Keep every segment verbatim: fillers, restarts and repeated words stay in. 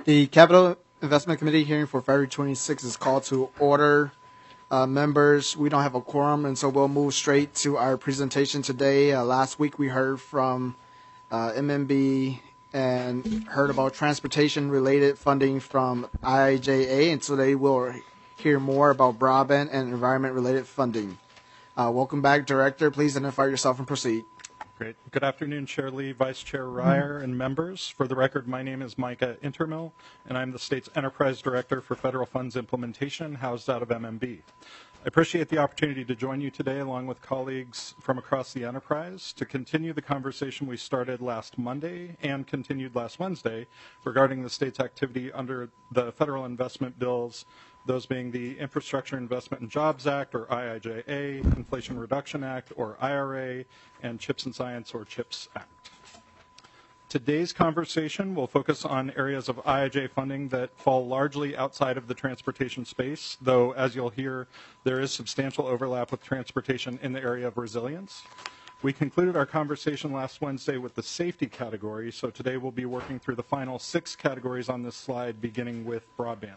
The Capital Investment Committee hearing for February twenty-sixth is called to order. Uh, members, we don't have a quorum, and so we'll move straight to our presentation today. Uh, last week we heard from uh, M M B and heard about transportation-related funding from I I J A, and today we'll hear more about broadband and environment-related funding. Uh, welcome back, Director. Please identify yourself and proceed. Great. Good afternoon, Chair Lee, Vice Chair Ryer, and members. For the record, my name is Micah Intermill, and I'm the state's Enterprise Director for Federal Funds Implementation, housed out of M M B. I appreciate the opportunity to join you today, along with colleagues from across the enterprise, to continue the conversation we started last Monday and continued last Wednesday regarding the state's activity under the federal investment bills, those being the Infrastructure Investment and Jobs Act, or I I J A, Inflation Reduction Act, or I R A, and CHIPS and Science, or CHIPS Act. Today's conversation will focus on areas of I I J funding that fall largely outside of the transportation space, though, as you'll hear, there is substantial overlap with transportation in the area of resilience. We concluded our conversation last Wednesday with the safety category, so today we'll be working through the final six categories on this slide, beginning with broadband.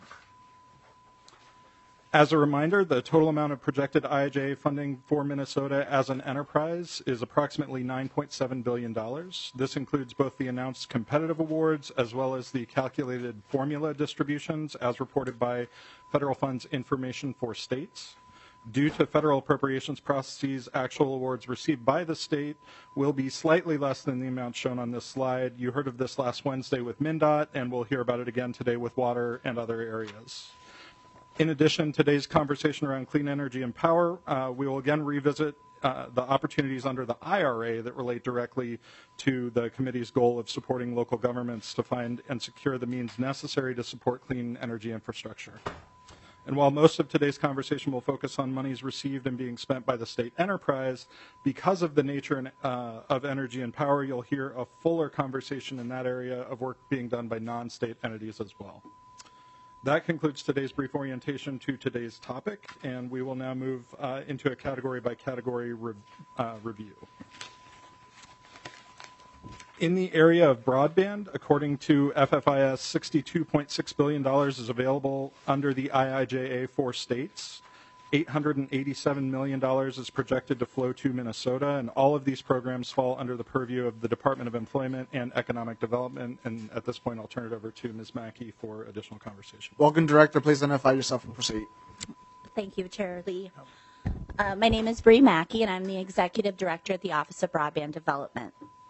As a reminder, the total amount of projected I I J A funding for Minnesota as an enterprise is approximately nine point seven billion dollars. This includes both the announced competitive awards as well as the calculated formula distributions as reported by Federal Funds Information for States. Due to federal appropriations processes, actual awards received by the state will be slightly less than the amount shown on this slide. You heard of this last Wednesday with MnDOT, and we'll hear about it again today with water and other areas. In addition, today's conversation around clean energy and power, uh, we will again revisit uh, the opportunities under the I R A that relate directly to the committee's goal of supporting local governments to find and secure the means necessary to support clean energy infrastructure. And while most of today's conversation will focus on monies received and being spent by the state enterprise, because of the nature uh, of energy and power, you'll hear a fuller conversation in that area of work being done by non-state entities as well. That concludes today's brief orientation to today's topic, and we will now move uh, into a category-by-category re uh, review. In the area of broadband, according to F F I S, sixty-two point six billion dollars is available under the I I J A for states. eight hundred eighty-seven million dollars is projected to flow to Minnesota, and all of these programs fall under the purview of the Department of Employment and Economic Development. And at this point, I'll turn it over to Miz Mackey for additional conversation. Welcome, Director. Please identify yourself and proceed. Thank you, Chair Lee. Uh, my name is Bree Mackey, and I'm the Executive Director at the Office of Broadband Development.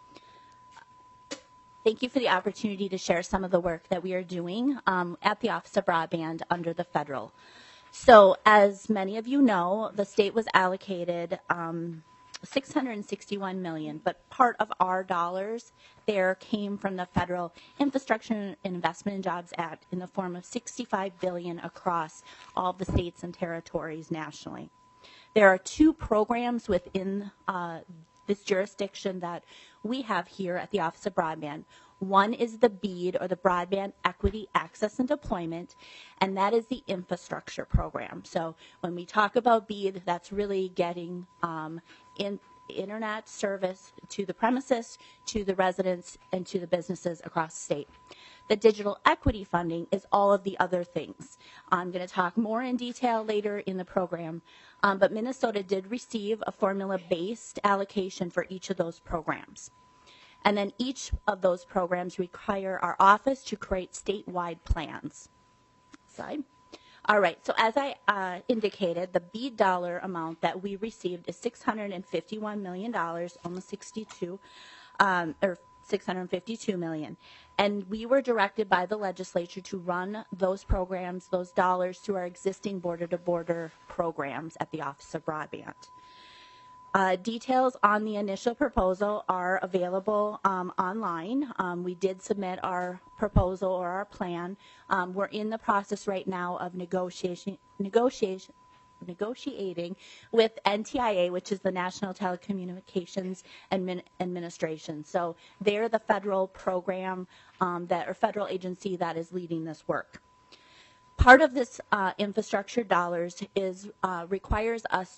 Thank you for the opportunity to share some of the work that we are doing um, at the Office of Broadband under the federal. So as many of you know, the state was allocated um, six hundred sixty-one million dollars, but part of our dollars there came from the Federal Infrastructure Investment and Jobs Act in the form of sixty-five billion dollars across all the states and territories nationally. There are two programs within uh, this jurisdiction that we have here at the Office of Broadband. One is the BEAD, or the Broadband Equity Access and Deployment, and that is the infrastructure program. So when we talk about BEAD, that's really getting um, in, internet service to the premises, to the residents, and to the businesses across the state. The digital equity funding is all of the other things. I'm going to talk more in detail later in the program, um, but Minnesota did receive a formula-based allocation for each of those programs. And then each of those programs require our office to create statewide plans. Slide. All right, so as I uh, indicated, the BEAD dollar amount that we received is six hundred fifty-one million dollars, almost sixty-two, um, or six hundred fifty-two million dollars. And we were directed by the legislature to run those programs, those dollars, through our existing border-to-border programs at the Office of Broadband. Uh, details on the initial proposal are available um, online. Um, we did submit our proposal or our plan. Um, we're in the process right now of negotiation, negotiation, negotiating with N T I A, which is the National Telecommunications Admin Administration. So they're the federal program um, that, or federal agency that is leading this work. Part of this uh, infrastructure dollars is uh, requires us to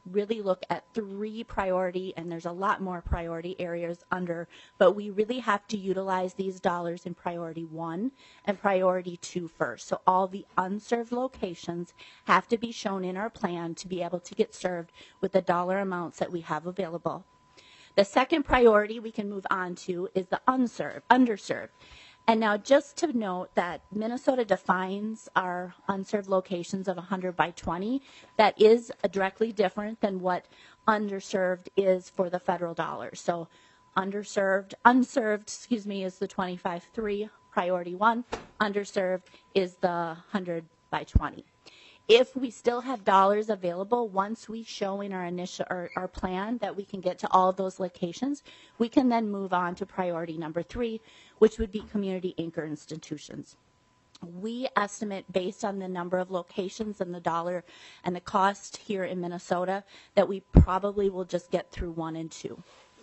really look at three priority, and there's a lot more priority areas under, but we really have to utilize these dollars in priority one and priority two first. So all the unserved locations have to be shown in our plan to be able to get served with the dollar amounts that we have available. The second priority we can move on to is the unserved, underserved. And now just to note that Minnesota defines our unserved locations of one hundred by twenty. That is directly different than what underserved is for the federal dollars. So underserved, unserved, excuse me, is the twenty-five three, priority one. Underserved is the one hundred by twenty. If we still have dollars available, once we show in our initial our, our plan that we can get to all of those locations, we can then move on to priority number three, which would be community anchor institutions. We estimate, based on the number of locations and the dollar and the cost here in Minnesota, that we probably will just get through one and two.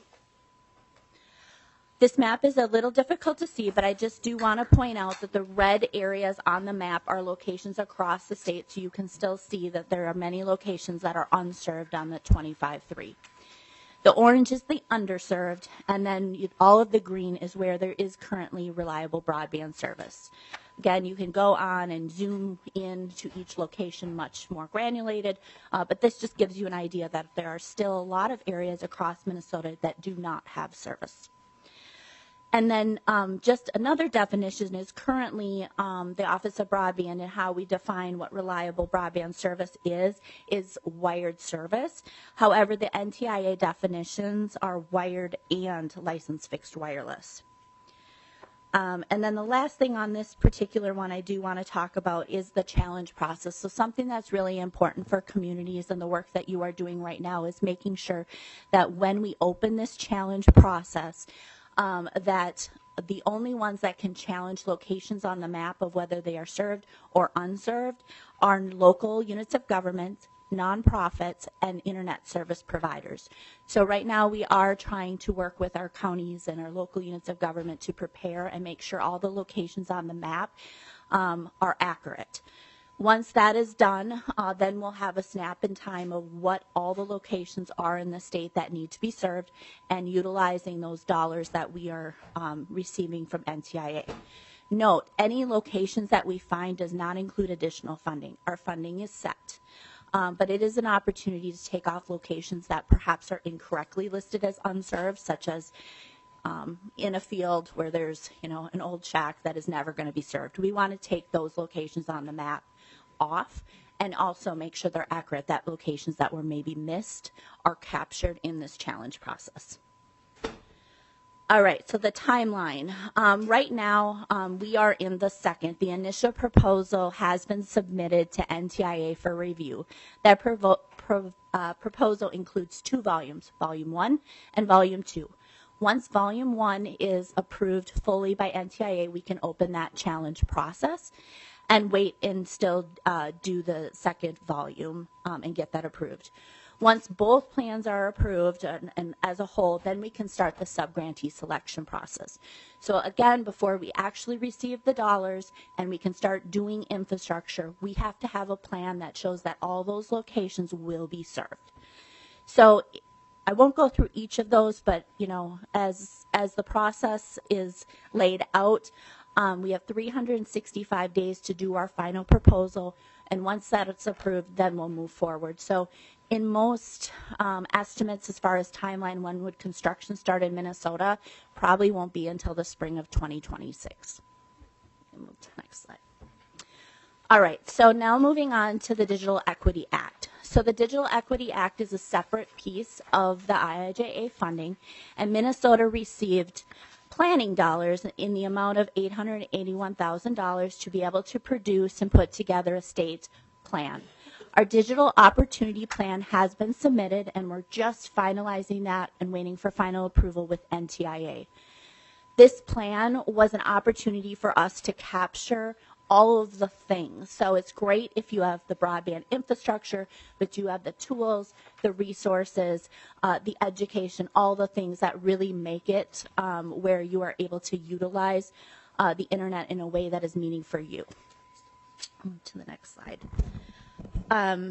This map is a little difficult to see, but I just do want to point out that the red areas on the map are locations across the state, so you can still see that there are many locations that are unserved on the twenty-five three. The orange is the underserved, and then you, all of the green is where there is currently reliable broadband service. Again, you can go on and zoom in to each location much more granulated, uh, but this just gives you an idea that there are still a lot of areas across Minnesota that do not have service. And then um, just another definition is currently um, the Office of Broadband and how we define what reliable broadband service is, is wired service. However, the N T I A definitions are wired and licensed fixed wireless. Um, and then the last thing on this particular one I do want to talk about is the challenge process. So something that's really important for communities and the work that you are doing right now is making sure that when we open this challenge process, Um, that the only ones that can challenge locations on the map of whether they are served or unserved are local units of government, nonprofits, and internet service providers. So right now we are trying to work with our counties and our local units of government to prepare and make sure all the locations on the map um, are accurate. Once that is done, uh, then we'll have a snap in time of what all the locations are in the state that need to be served and utilizing those dollars that we are um, receiving from N T I A. Note, any locations that we find does not include additional funding. Our funding is set. Um, but it is an opportunity to take off locations that perhaps are incorrectly listed as unserved, such as um, in a field where there's, you know, an old shack that is never going to be served. We want to take those locations on the map off and also make sure they're accurate, that locations that were maybe missed are captured in this challenge process. All right, so the timeline. Um, right now, um, we are in the second. The initial proposal has been submitted to N T I A for review. That provo pro uh, proposal includes two volumes, volume one and volume two. Once volume one is approved fully by N T I A, we can open that challenge process and wait and still uh, do the second volume um, and get that approved. Once both plans are approved and, and as a whole, then we can start the subgrantee selection process. So again, before we actually receive the dollars and we can start doing infrastructure, we have to have a plan that shows that all those locations will be served. So I won't go through each of those, but you know, as as the process is laid out, Um, we have three hundred sixty-five days to do our final proposal, and once that is approved, then we'll move forward. So in most um, estimates as far as timeline, when would construction start in Minnesota, probably won't be until the spring of twenty twenty-six. Move to the next slide. All right, so now moving on to the Digital Equity Act. So the Digital Equity Act is a separate piece of the I I J A funding, and Minnesota received planning dollars in the amount of eight hundred eighty-one thousand dollars to be able to produce and put together a state plan. Our digital opportunity plan has been submitted, and we're just finalizing that and waiting for final approval with N T I A. This plan was an opportunity for us to capture all of the things. So it's great if you have the broadband infrastructure, but you have the tools, the resources, uh, the education, all the things that really make it um, where you are able to utilize uh, the internet in a way that is meaning for you. To the next slide. Um,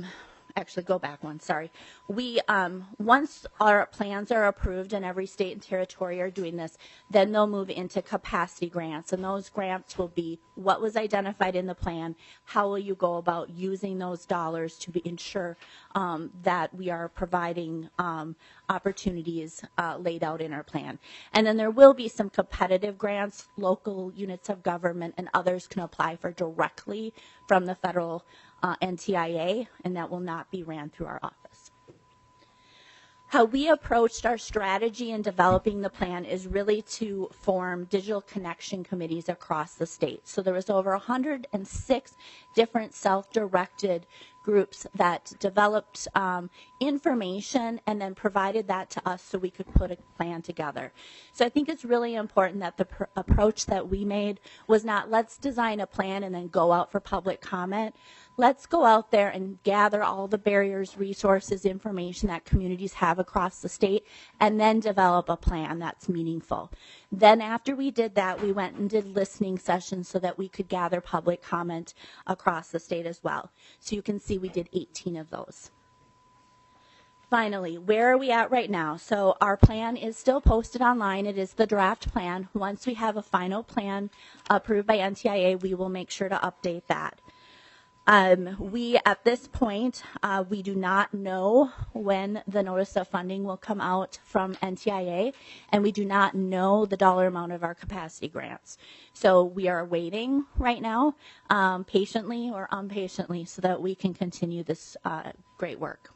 actually go back one, sorry. We, um, once our plans are approved and every state and territory are doing this, then they'll move into capacity grants. And those grants will be what was identified in the plan, how will you go about using those dollars to be, ensure um, that we are providing um, opportunities uh, laid out in our plan. And then there will be some competitive grants, local units of government and others can apply for directly from the federal uh, N T I A, and that will not be ran through our office. How we approached our strategy in developing the plan is really to form digital connection committees across the state. So there was over one hundred six different self-directed groups that developed um, information and then provided that to us so we could put a plan together. So I think it's really important that the pr- approach that we made was not let's design a plan and then go out for public comment. Let's go out there and gather all the barriers, resources, information that communities have across the state and then develop a plan that's meaningful. Then after we did that, we went and did listening sessions so that we could gather public comment across the state as well. So you can see we did eighteen of those. Finally, where are we at right now? So our plan is still posted online. It is the draft plan. Once we have a final plan approved by N T I A, we will make sure to update that. Um, we, at this point, uh, we do not know when the notice of funding will come out from N T I A, and we do not know the dollar amount of our capacity grants. So we are waiting right now, um, patiently or impatiently, so that we can continue this uh, great work.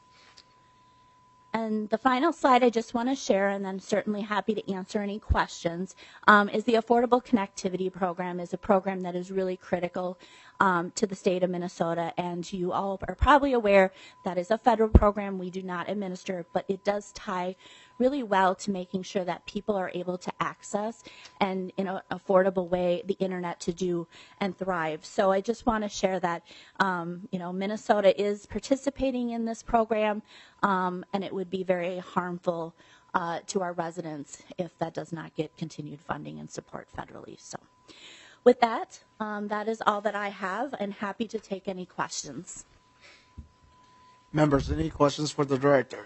And the final slide I just want to share, and then certainly happy to answer any questions, um, is the Affordable Connectivity Program is a program that is really critical um, to the state of Minnesota. And you all are probably aware that is a federal program. We do not administer, but it does tie really well to making sure that people are able to access and in an affordable way the internet to do and thrive. So I just want to share that um, you know Minnesota is participating in this program, um, and it would be very harmful uh, to our residents if that does not get continued funding and support federally. So with that, um, that is all that I have, and happy to take any questions. Members, any questions for the director?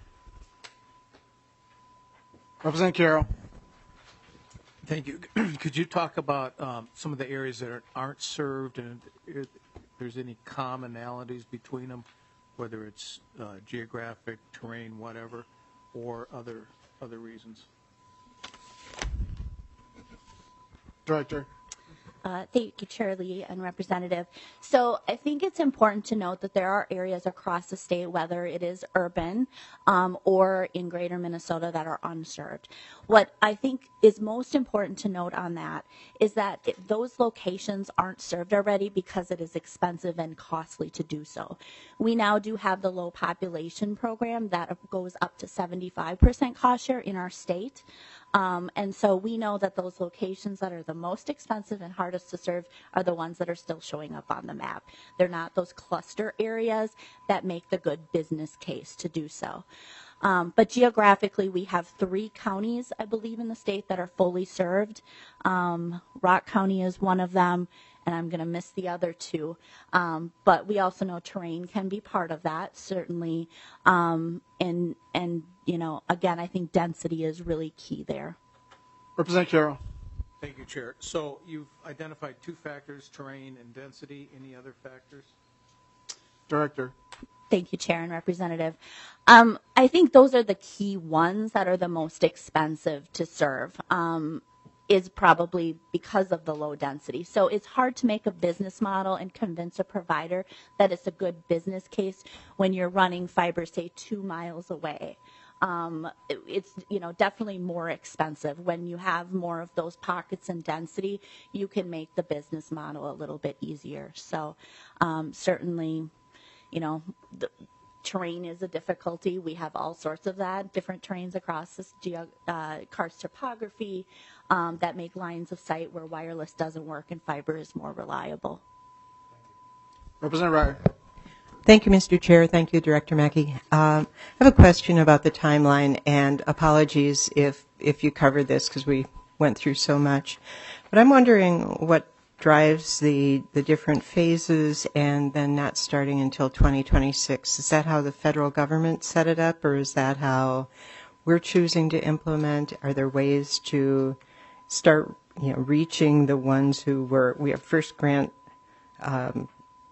Representative Carroll. Thank you. Could you talk about um, some of the areas that are, aren't served, and if there's any commonalities between them, whether it's uh, geographic, terrain, whatever, or other other reasons? Director. Uh, thank you, Chair Lee and Representative. So I think it's important to note that there are areas across the state, whether it is urban um, or in greater Minnesota, that are unserved. What I think is most important to note on that is that it, those locations aren't served already because it is expensive and costly to do so. We now do have the low population program that goes up to seventy-five percent cost share in our state. Um, and so we know that those locations that are the most expensive and hardest to serve are the ones that are still showing up on the map. They're not those cluster areas that make the good business case to do so. Um, but geographically, we have three counties, I believe, in the state that are fully served. Um, Rock County is one of them, and I'm going to miss the other two. Um, but we also know terrain can be part of that, certainly. Um, and, and, you know, again, I think density is really key there. Representative Carroll. Thank you, Chair. So you've identified two factors, terrain and density. Any other factors? Director. Thank you, Chair and Representative. Um, I think those are the key ones that are the most expensive to serve. Um, is probably because of the low density. So it's hard to make a business model and convince a provider that it's a good business case when you're running fiber, say, two miles away. Um, it, it's, you know, definitely more expensive. When you have more of those pockets and density, you can make the business model a little bit easier. So um, certainly, you know, the terrain is a difficulty. We have all sorts of that, different terrains across this geo, uh, karst topography um, that make lines of sight where wireless doesn't work and fiber is more reliable. Representative Ryer. Thank you, Mister Chair. Thank you, Director Mackey. Um, I have a question about the timeline, and apologies if, if you covered this because we went through so much. But I'm wondering what drives the, the different phases and then not starting until twenty twenty-six. Is that how the federal government set it up, or is that how we're choosing to implement? Are there ways to start, you know, reaching the ones who were, we have first grant um,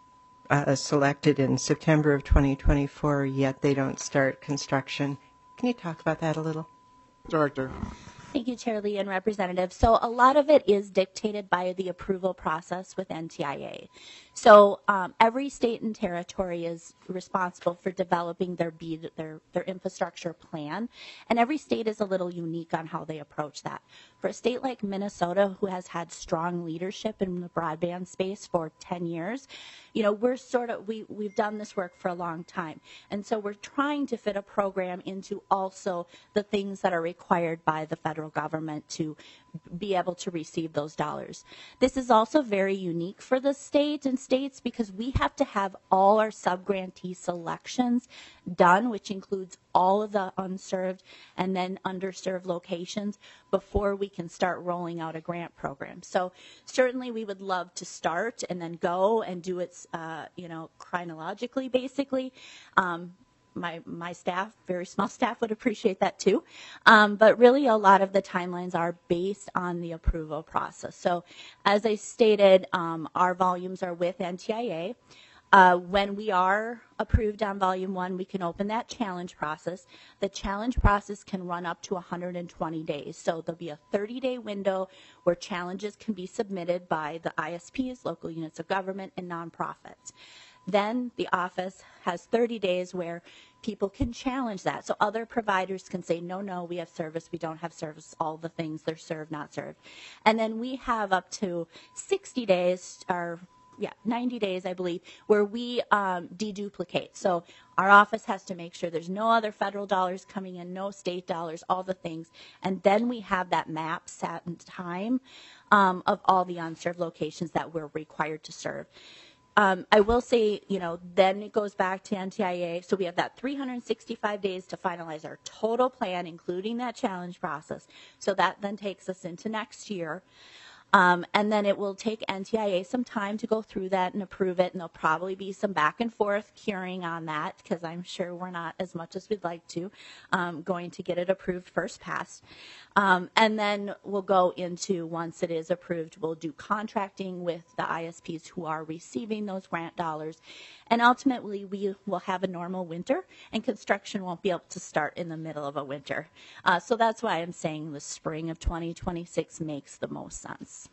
uh, selected in September of twenty twenty-four, yet they don't start construction? Can you talk about that a little? Director. Thank you, Chair Lee and Representative. So a lot of it is dictated by the approval process with N T I A. So um, every state and territory is responsible for developing their, B, their their infrastructure plan, and every state is a little unique on how they approach that. For a state like Minnesota, who has had strong leadership in the broadband space for ten years, you know, we're sort of, we, we've done this work for a long time. And so we're trying to fit a program into also the things that are required by the federal government to be able to receive those dollars. This is also very unique for the state and states because we have to have all our subgrantee selections done, which includes all of the unserved and then underserved locations before we can start rolling out a grant program. So certainly we would love to start and then go and do it, uh, you know, chronologically, basically. Um, my my staff, very small staff, would appreciate that too. Um, but really a lot of the timelines are based on the approval process. So as I stated, um, our volumes are with N T I A. Uh, when we are approved on volume one, we can open that challenge process. The challenge process can run up to one hundred twenty days. So there'll be a thirty day window where challenges can be submitted by the I S Ps, local units of government, and nonprofits. Then the office has thirty days where people can challenge that. So other providers can say, no, no, we have service, we don't have service, all the things, they're served, not served. And then we have up to sixty days, or yeah, ninety days, I believe, where we um, deduplicate. So our office has to make sure there's no other federal dollars coming in, no state dollars, all the things. And then we have that map set in time um, of all the unserved locations that we're required to serve. Um, I will say, you know, then it goes back to N T I A. So we have that three hundred sixty-five days to finalize our total plan, including that challenge process. So that then takes us into next year. Um, and then it will take N T I A some time to go through that and approve it. And there'll probably be some back and forth curing on that because I'm sure we're not, as much as we'd like to, um, going to get it approved first pass. Um, and then we'll go into, once it is approved, we'll do contracting with the I S Ps who are receiving those grant dollars. And ultimately, we will have a normal winter, and construction won't be able to start in the middle of a winter. Uh, so that's why I'm saying the spring of twenty twenty-six makes the most sense.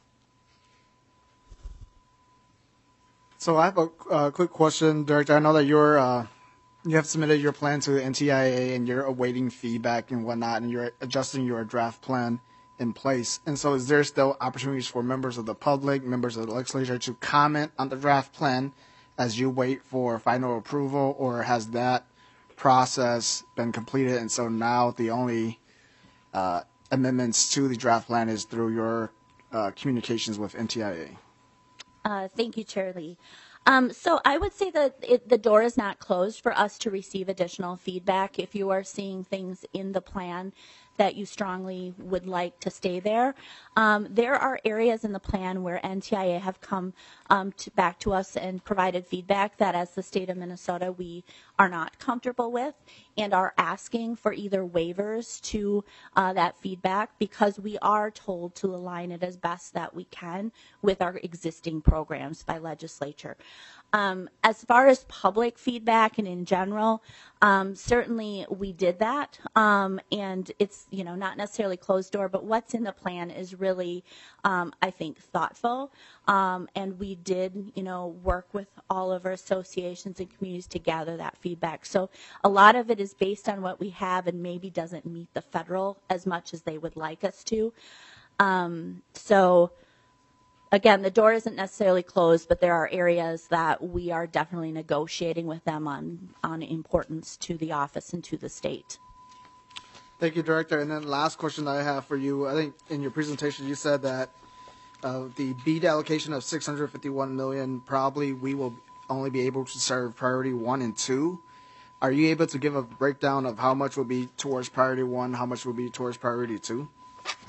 So I have a uh, quick question, Director. I know that you're uh, you have submitted your plan to N T I A and you're awaiting feedback and whatnot, and you're adjusting your draft plan in place. And so is there still opportunities for members of the public, members of the legislature to comment on the draft plan as you wait for final approval, or has that process been completed and so now the only uh, amendments to the draft plan is through your uh, communications with N T I A? Uh, thank you, Chair Lee. Um, so I would say that it, the door is not closed for us to receive additional feedback. If you are seeing things in the plan that you strongly would like to stay there, um, there are areas in the plan where N T I A have come um, to, back to us and provided feedback that as the state of Minnesota we are not comfortable with and are asking for either waivers to uh, that feedback because we are told to align it as best that we can with our existing programs by legislature. Um, as far as public feedback and in general, um, certainly we did that, um, and it's, you know, not necessarily closed door, but what's in the plan is really, um, I think, thoughtful, um, and we did, you know, work with all of our associations and communities to gather that feedback. So a lot of it is based on what we have and maybe doesn't meet the federal as much as they would like us to. Um, so. Again, the door isn't necessarily closed, but there are areas that we are definitely negotiating with them on, on importance to the office and to the state. Thank you, Director. And then last question that I have for you. I think in your presentation you said that uh, the B E D allocation of six hundred fifty-one million dollars, probably we will only be able to serve priority one and two. Are you able to give a breakdown of how much will be towards priority one, how much will be towards priority two?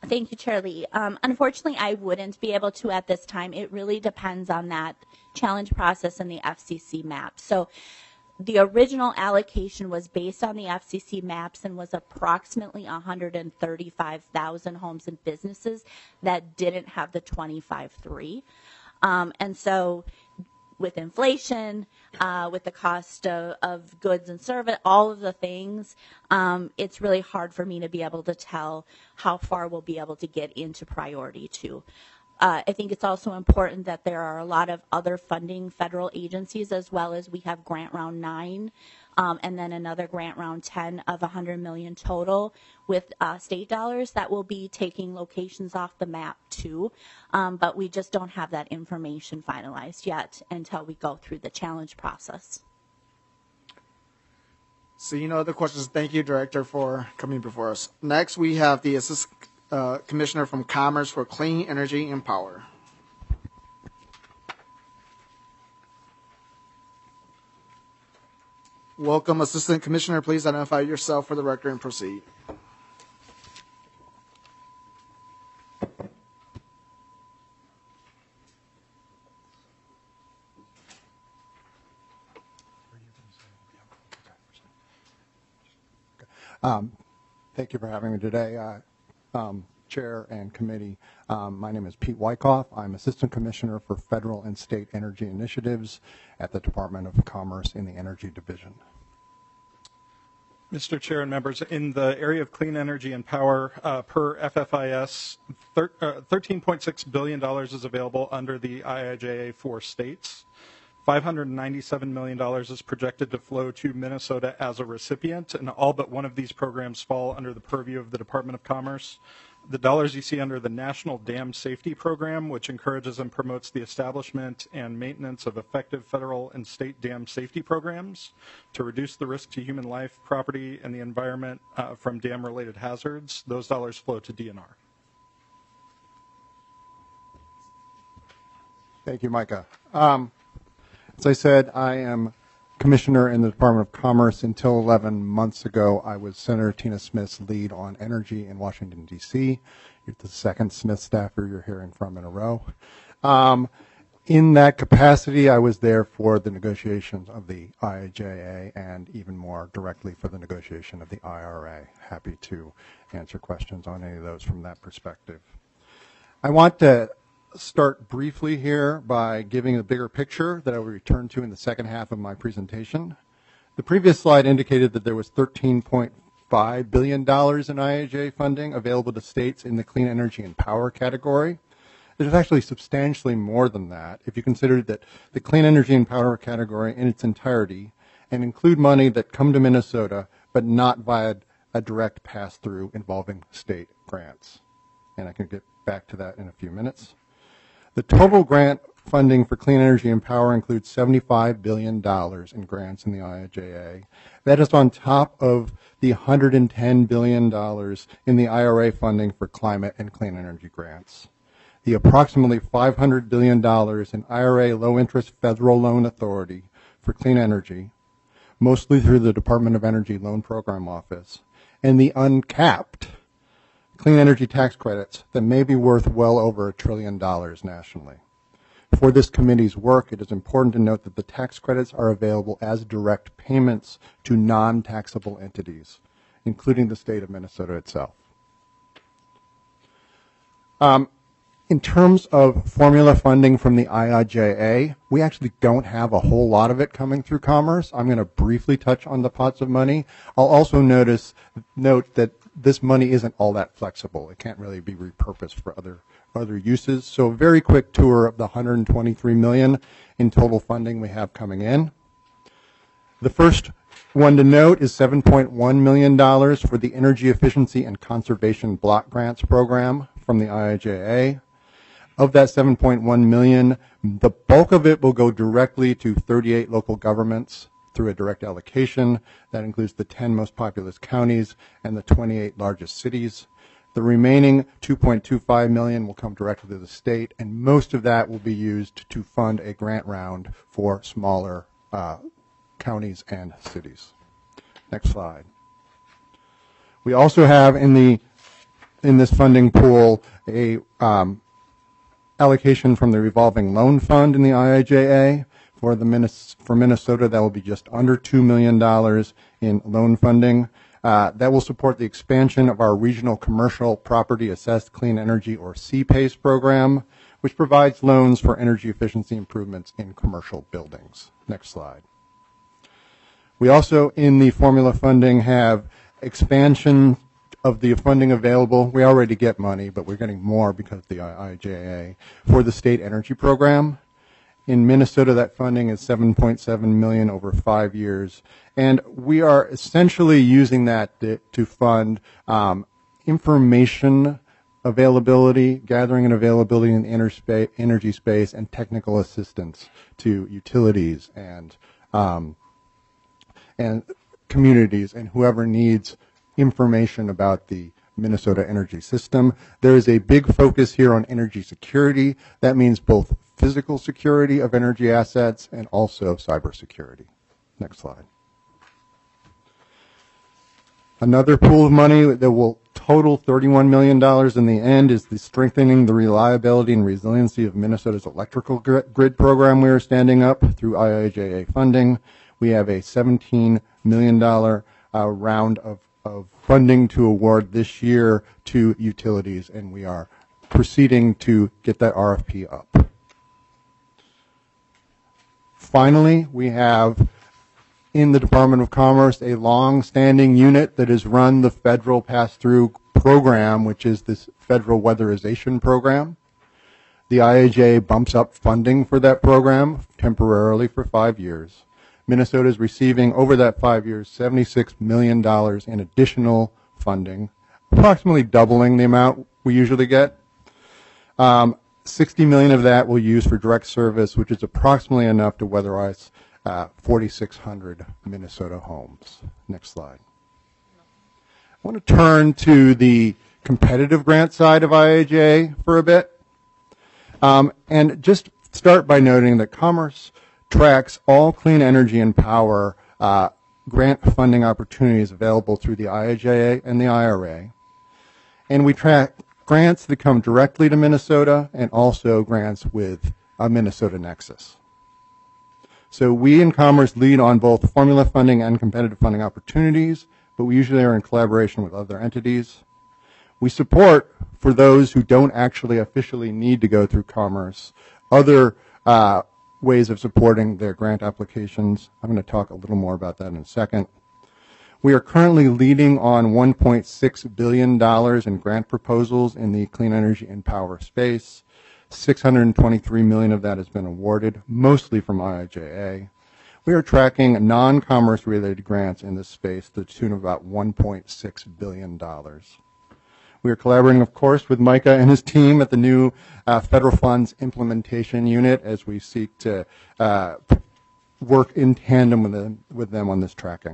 Thank you, Chair Lee. Um, unfortunately, I wouldn't be able to at this time. It really depends on that challenge process and the F C C map. So the original allocation was based on the F C C maps and was approximately one hundred thirty-five thousand homes and businesses that didn't have the twenty-five three. Um, and so with inflation, uh, with the cost of, of goods and service, all of the things, um, it's really hard for me to be able to tell how far we'll be able to get into priority two. Uh, I think it's also important that there are a lot of other funding federal agencies, as well as we have grant round nine, um, and then another grant round ten of one hundred million total with uh, state dollars that will be taking locations off the map too. Um, but we just don't have that information finalized yet until we go through the challenge process. Seeing no other questions, thank you, Director, for coming before us. Next, we have the Assistant uh, Commissioner from Commerce for Clean Energy and Power. Welcome, Assistant Commissioner. Please identify yourself for the record and proceed. Um, thank you for having me today, uh, um, Chair and Committee. Um, my name is Pete Wyckoff. I'm Assistant Commissioner for Federal and State Energy Initiatives at the Department of Commerce in the Energy Division. Mister Chair and members, in the area of clean energy and power, uh, per F F I S, thirteen point six billion dollars is available under the I I J A for states. five hundred ninety-seven million dollars is projected to flow to Minnesota as a recipient, and all but one of these programs fall under the purview of the Department of Commerce. The dollars you see under the National Dam Safety Program, which encourages and promotes the establishment and maintenance of effective federal and state dam safety programs to reduce the risk to human life, property, and the environment uh, from dam-related hazards. Those dollars flow to D N R. Thank you, Micah. Um, As I said, I am Commissioner in the Department of Commerce. Until eleven months ago, I was Senator Tina Smith's lead on energy in Washington, D C You're the second Smith staffer you're hearing from in a row. Um, in that capacity, I was there for the negotiations of the I I J A and even more directly for the negotiation of the I R A. Happy to answer questions on any of those from that perspective. I want to start briefly here by giving a bigger picture that I will return to in the second half of my presentation. The previous slide indicated that there was thirteen point five billion dollars in I I J A funding available to states in the clean energy and power category. There's actually substantially more than that if you consider that the clean energy and power category in its entirety and include money that come to Minnesota but not via a direct pass-through involving state grants. And I can get back to that in a few minutes. The total grant funding for clean energy and power includes seventy-five billion dollars in grants in the I I J A. That is on top of the one hundred ten billion dollars in the I R A funding for climate and clean energy grants. The approximately five hundred billion dollars in I R A low-interest federal loan authority for clean energy, mostly through the Department of Energy Loan Program Office, and the uncapped clean energy tax credits that may be worth well over a trillion dollars nationally. For this committee's work, it is important to note that the tax credits are available as direct payments to non-taxable entities, including the state of Minnesota itself. Um, in terms of formula funding from the I I J A, we actually don't have a whole lot of it coming through Commerce. I'm going to briefly touch on the pots of money. I'll also notice, note that this money isn't all that flexible. It can't really be repurposed for other other uses. So a very quick tour of the one hundred twenty-three million dollars in total funding we have coming in. The first one to note is seven point one million dollars for the Energy Efficiency and Conservation Block Grants Program from the I I J A. Of that seven point one million dollars, the bulk of it will go directly to thirty-eight local governments through a direct allocation. That includes the ten most populous counties and the twenty-eight largest cities. The remaining two point two five million dollars will come directly to the state, and most of that will be used to fund a grant round for smaller uh, counties and cities. Next slide. We also have in the in this funding pool a um, allocation from the revolving loan fund in the I I J A. For the Minnes- for Minnesota, that will be just under two million dollars in loan funding. Uh, that will support the expansion of our regional commercial property assessed clean energy, or C PACE program, which provides loans for energy efficiency improvements in commercial buildings. Next slide. We also, in the formula funding, have expansion of the funding available. We already get money, but we're getting more because of the I I J A for the state energy program. In Minnesota, that funding is seven point seven million dollars over five years, and we are essentially using that to, to fund um, information availability, gathering and availability in the interspa- energy space, and technical assistance to utilities and um, and communities and whoever needs information about the Minnesota energy system. There is a big focus here on energy security. That means both physical security of energy assets and also cybersecurity. Next slide. Another pool of money that will total thirty-one million dollars in the end is the strengthening the reliability and resiliency of Minnesota's electrical grid program we are standing up through I I J A funding. We have a seventeen million dollars uh, round of, of funding to award this year to utilities, and we are proceeding to get that R F P up. Finally, we have in the Department of Commerce a long-standing unit that has run the federal pass-through program, which is this federal weatherization program. The I I J A bumps up funding for that program temporarily for five years. Minnesota is receiving over that five years seventy-six million dollars in additional funding, approximately doubling the amount we usually get. Um, sixty million dollars of that we'll use for direct service, which is approximately enough to weatherize uh, forty-six hundred Minnesota homes. Next slide. I want to turn to the competitive grant side of I I J A for a bit, um, and just start by noting that Commerce tracks all clean energy and power uh, grant funding opportunities available through the I I J A and the I R A. And we track grants that come directly to Minnesota and also grants with a Minnesota nexus. So we in Commerce lead on both formula funding and competitive funding opportunities, but we usually are in collaboration with other entities. We support, for those who don't actually officially need to go through Commerce, other uh, ways of supporting their grant applications. I'm going to talk a little more about that in a second. We are currently leading on one point six billion dollars in grant proposals in the clean energy and power space. six hundred twenty-three million dollars of that has been awarded, mostly from I I J A. We are tracking non-commerce related grants in this space to the tune of about one point six billion dollars. We are collaborating, of course, with Micah and his team at the new uh, federal funds implementation unit as we seek to uh, work in tandem with them, with them on this tracking.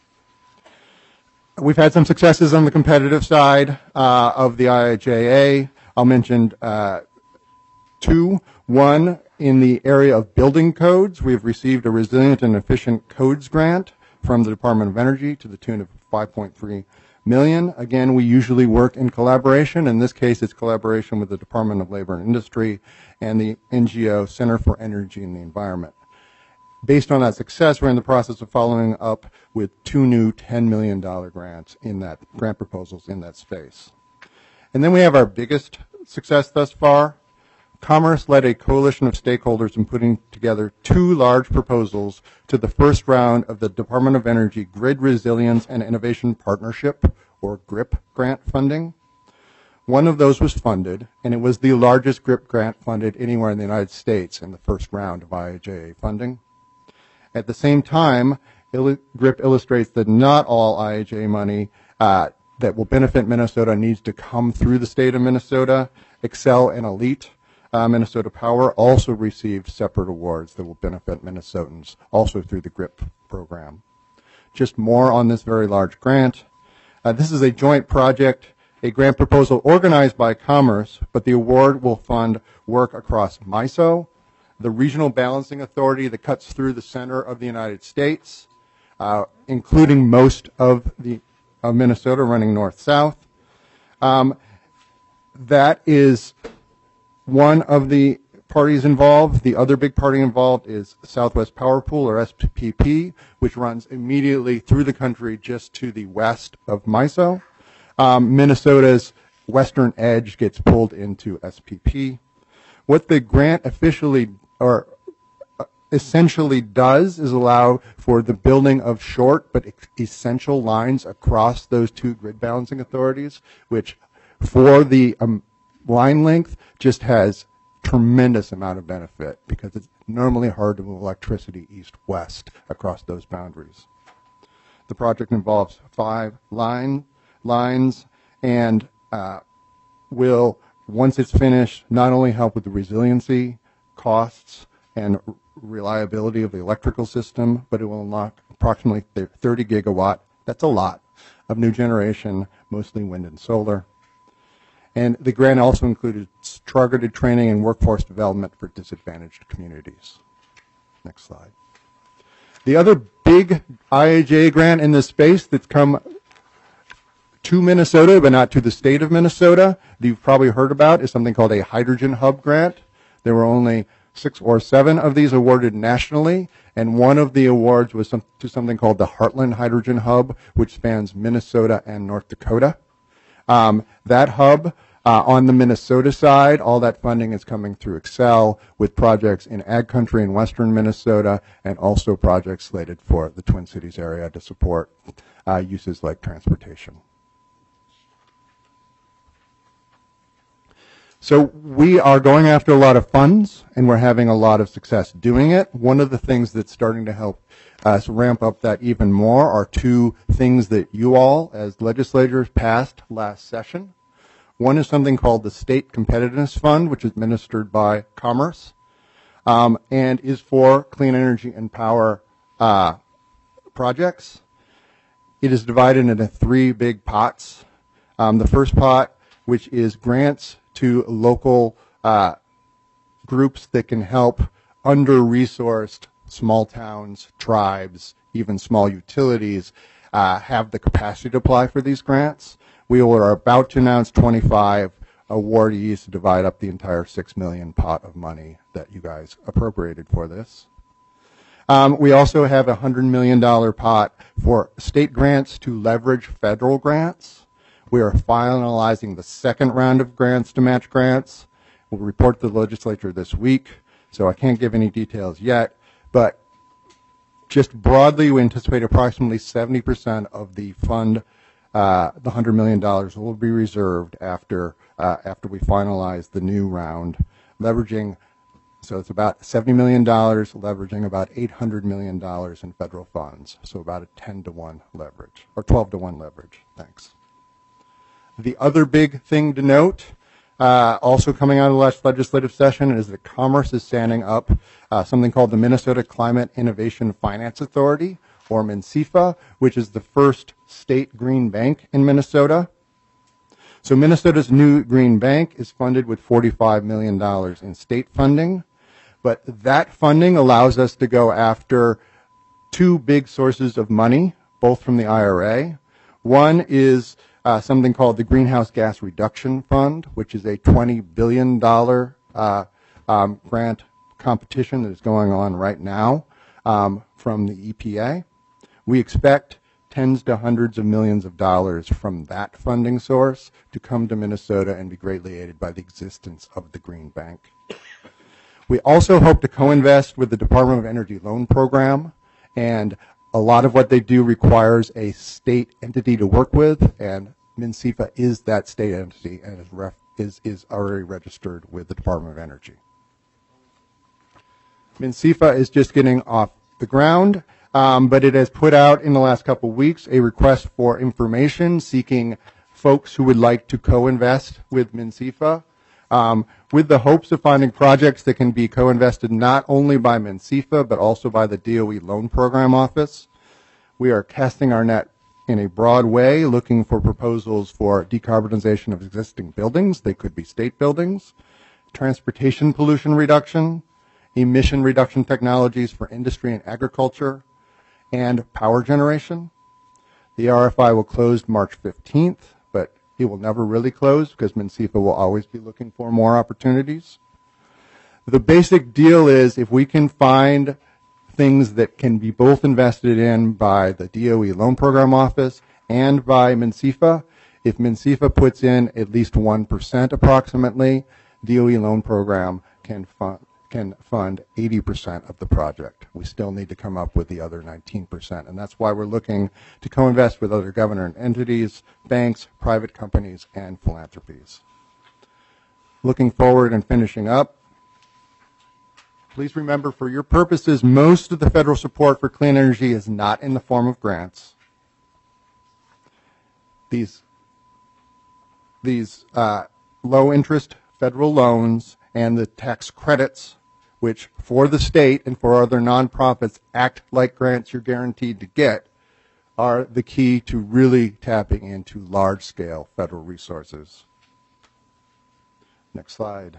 We've had some successes on the competitive side uh, of the I I J A. I'll mention uh, two. One, in the area of building codes, we've received a resilient and efficient codes grant from the Department of Energy to the tune of five point three million dollars. Again, we usually work in collaboration. In this case, it's collaboration with the Department of Labor and Industry and the N G O Center for Energy and the Environment. Based on that success, we're in the process of following up with two new ten million dollars grants in that grant proposals in that space. And then we have our biggest success thus far. Commerce led a coalition of stakeholders in putting together two large proposals to the first round of the Department of Energy Grid Resilience and Innovation Partnership, or GRIP, grant funding. One of those was funded, and it was the largest GRIP grant funded anywhere in the United States in the first round of I I J A funding. At the same time, GRIP illustrates that not all I I J A money uh, that will benefit Minnesota needs to come through the state of Minnesota. Excel and Elite Uh, Minnesota Power also received separate awards that will benefit Minnesotans, also through the GRIP program. Just more on this very large grant. Uh, this is a joint project, a grant proposal organized by Commerce, but the award will fund work across MISO, the Regional Balancing Authority that cuts through the center of the United States, uh, including most of the of Minnesota running north-south. Um, that is one of the parties involved. The other big party involved is Southwest Power Pool, or S P P, which runs immediately through the country just to the west of MISO. Um, Minnesota's western edge gets pulled into S P P. What the grant officially or essentially does is allow for the building of short but essential lines across those two grid balancing authorities, which for the um, line length just has tremendous amount of benefit because it's normally hard to move electricity east-west across those boundaries. The project involves five line lines and uh, will, once it's finished, not only help with the resiliency, costs, and reliability of the electrical system, but it will unlock approximately thirty gigawatt, that's a lot, of new generation, mostly wind and solar. And the grant also included targeted training and workforce development for disadvantaged communities. Next slide. The other big I I J grant in this space that's come to Minnesota, but not to the state of Minnesota, that you've probably heard about, is something called a Hydrogen Hub grant. There were only six or seven of these awarded nationally, and one of the awards was some, to something called the Heartland Hydrogen Hub, which spans Minnesota and North Dakota. Um, that hub, uh, on the Minnesota side, all that funding is coming through Excel with projects in Ag Country in western Minnesota and also projects slated for the Twin Cities area to support uh, uses like transportation. So we are going after a lot of funds, and we're having a lot of success doing it. One of the things that's starting to help us ramp up that even more are two things that you all, as legislators, passed last session. One is something called the State Competitiveness Fund, which is administered by Commerce, um, and is for clean energy and power uh, projects. It is divided into three big pots. Um, the first pot, which is grants to local uh, groups that can help under-resourced small towns, tribes, even small utilities uh, have the capacity to apply for these grants. We are about to announce twenty-five awardees to divide up the entire six million dollars pot of money that you guys appropriated for this. Um, we also have a one hundred million dollars pot for state grants to leverage federal grants. We are finalizing the second round of grants to match grants. We'll report to the legislature this week, so I can't give any details yet, but just broadly, we anticipate approximately seventy percent of the fund, uh, the one hundred million dollars, will be reserved after, uh, after we finalize the new round, leveraging, so it's about seventy million dollars, leveraging about eight hundred million dollars in federal funds, so about a ten to one leverage, or twelve to one leverage. Thanks. The other big thing to note, uh, also coming out of the last legislative session, is that Commerce is standing up uh, something called the Minnesota Climate Innovation Finance Authority, or MNCIFA, which is the first state green bank in Minnesota. So Minnesota's new green bank is funded with forty-five million dollars in state funding, but that funding allows us to go after two big sources of money, both from the I R A. One is Uh, something called the Greenhouse Gas Reduction Fund, which is a twenty billion dollars uh, um, grant competition that is going on right now um, from the E P A. We expect tens to hundreds of millions of dollars from that funding source to come to Minnesota and be greatly aided by the existence of the Green Bank. We also hope to co-invest with the Department of Energy Loan Program, and a lot of what they do requires a state entity to work with, and MNCIFA is that state entity and is, ref, is, is already registered with the Department of Energy. MNCIFA is just getting off the ground, um, but it has put out in the last couple of weeks a request for information seeking folks who would like to co-invest with MNCIFA, um, with the hopes of finding projects that can be co-invested not only by MNCIFA, but also by the D O E Loan Program Office. We are casting our net in a broad way, looking for proposals for decarbonization of existing buildings. They could be state buildings, transportation pollution reduction, emission reduction technologies for industry and agriculture, and power generation. The R F I will close March fifteenth, but He will never really close because MnCEFA will always be looking for more opportunities. The basic deal is if we can find things that can be both invested in by the D O E Loan Program Office and by MnCEFA, if MnCEFA puts in at least one percent approximately, D O E Loan Program can fund can fund eighty percent of the project. We still need to come up with the other nineteen percent, and that's why we're looking to co-invest with other government entities, banks, private companies, and philanthropies. Looking forward and finishing up, please remember for your purposes, most of the federal support for clean energy is not in the form of grants. These, these uh, low-interest federal loans and the tax credits, which for the state and for other nonprofits act like grants you're guaranteed to get, are the key to really tapping into large-scale federal resources. Next slide.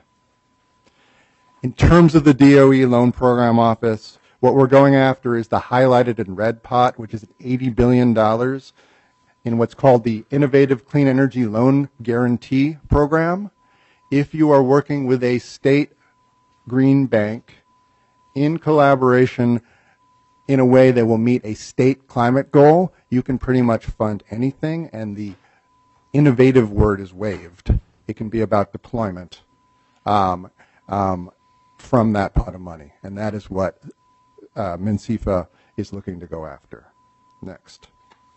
In terms of the D O E Loan Program Office, what we're going after is the highlighted in red pot, which is eighty billion dollars in what's called the Innovative Clean Energy Loan Guarantee Program. If you are working with a state green bank in collaboration in a way that will meet a state climate goal, you can pretty much fund anything, and the innovative word is waived. It can be about deployment um, um, from that pot of money, and that is what uh, MnCEFA is looking to go after. Next.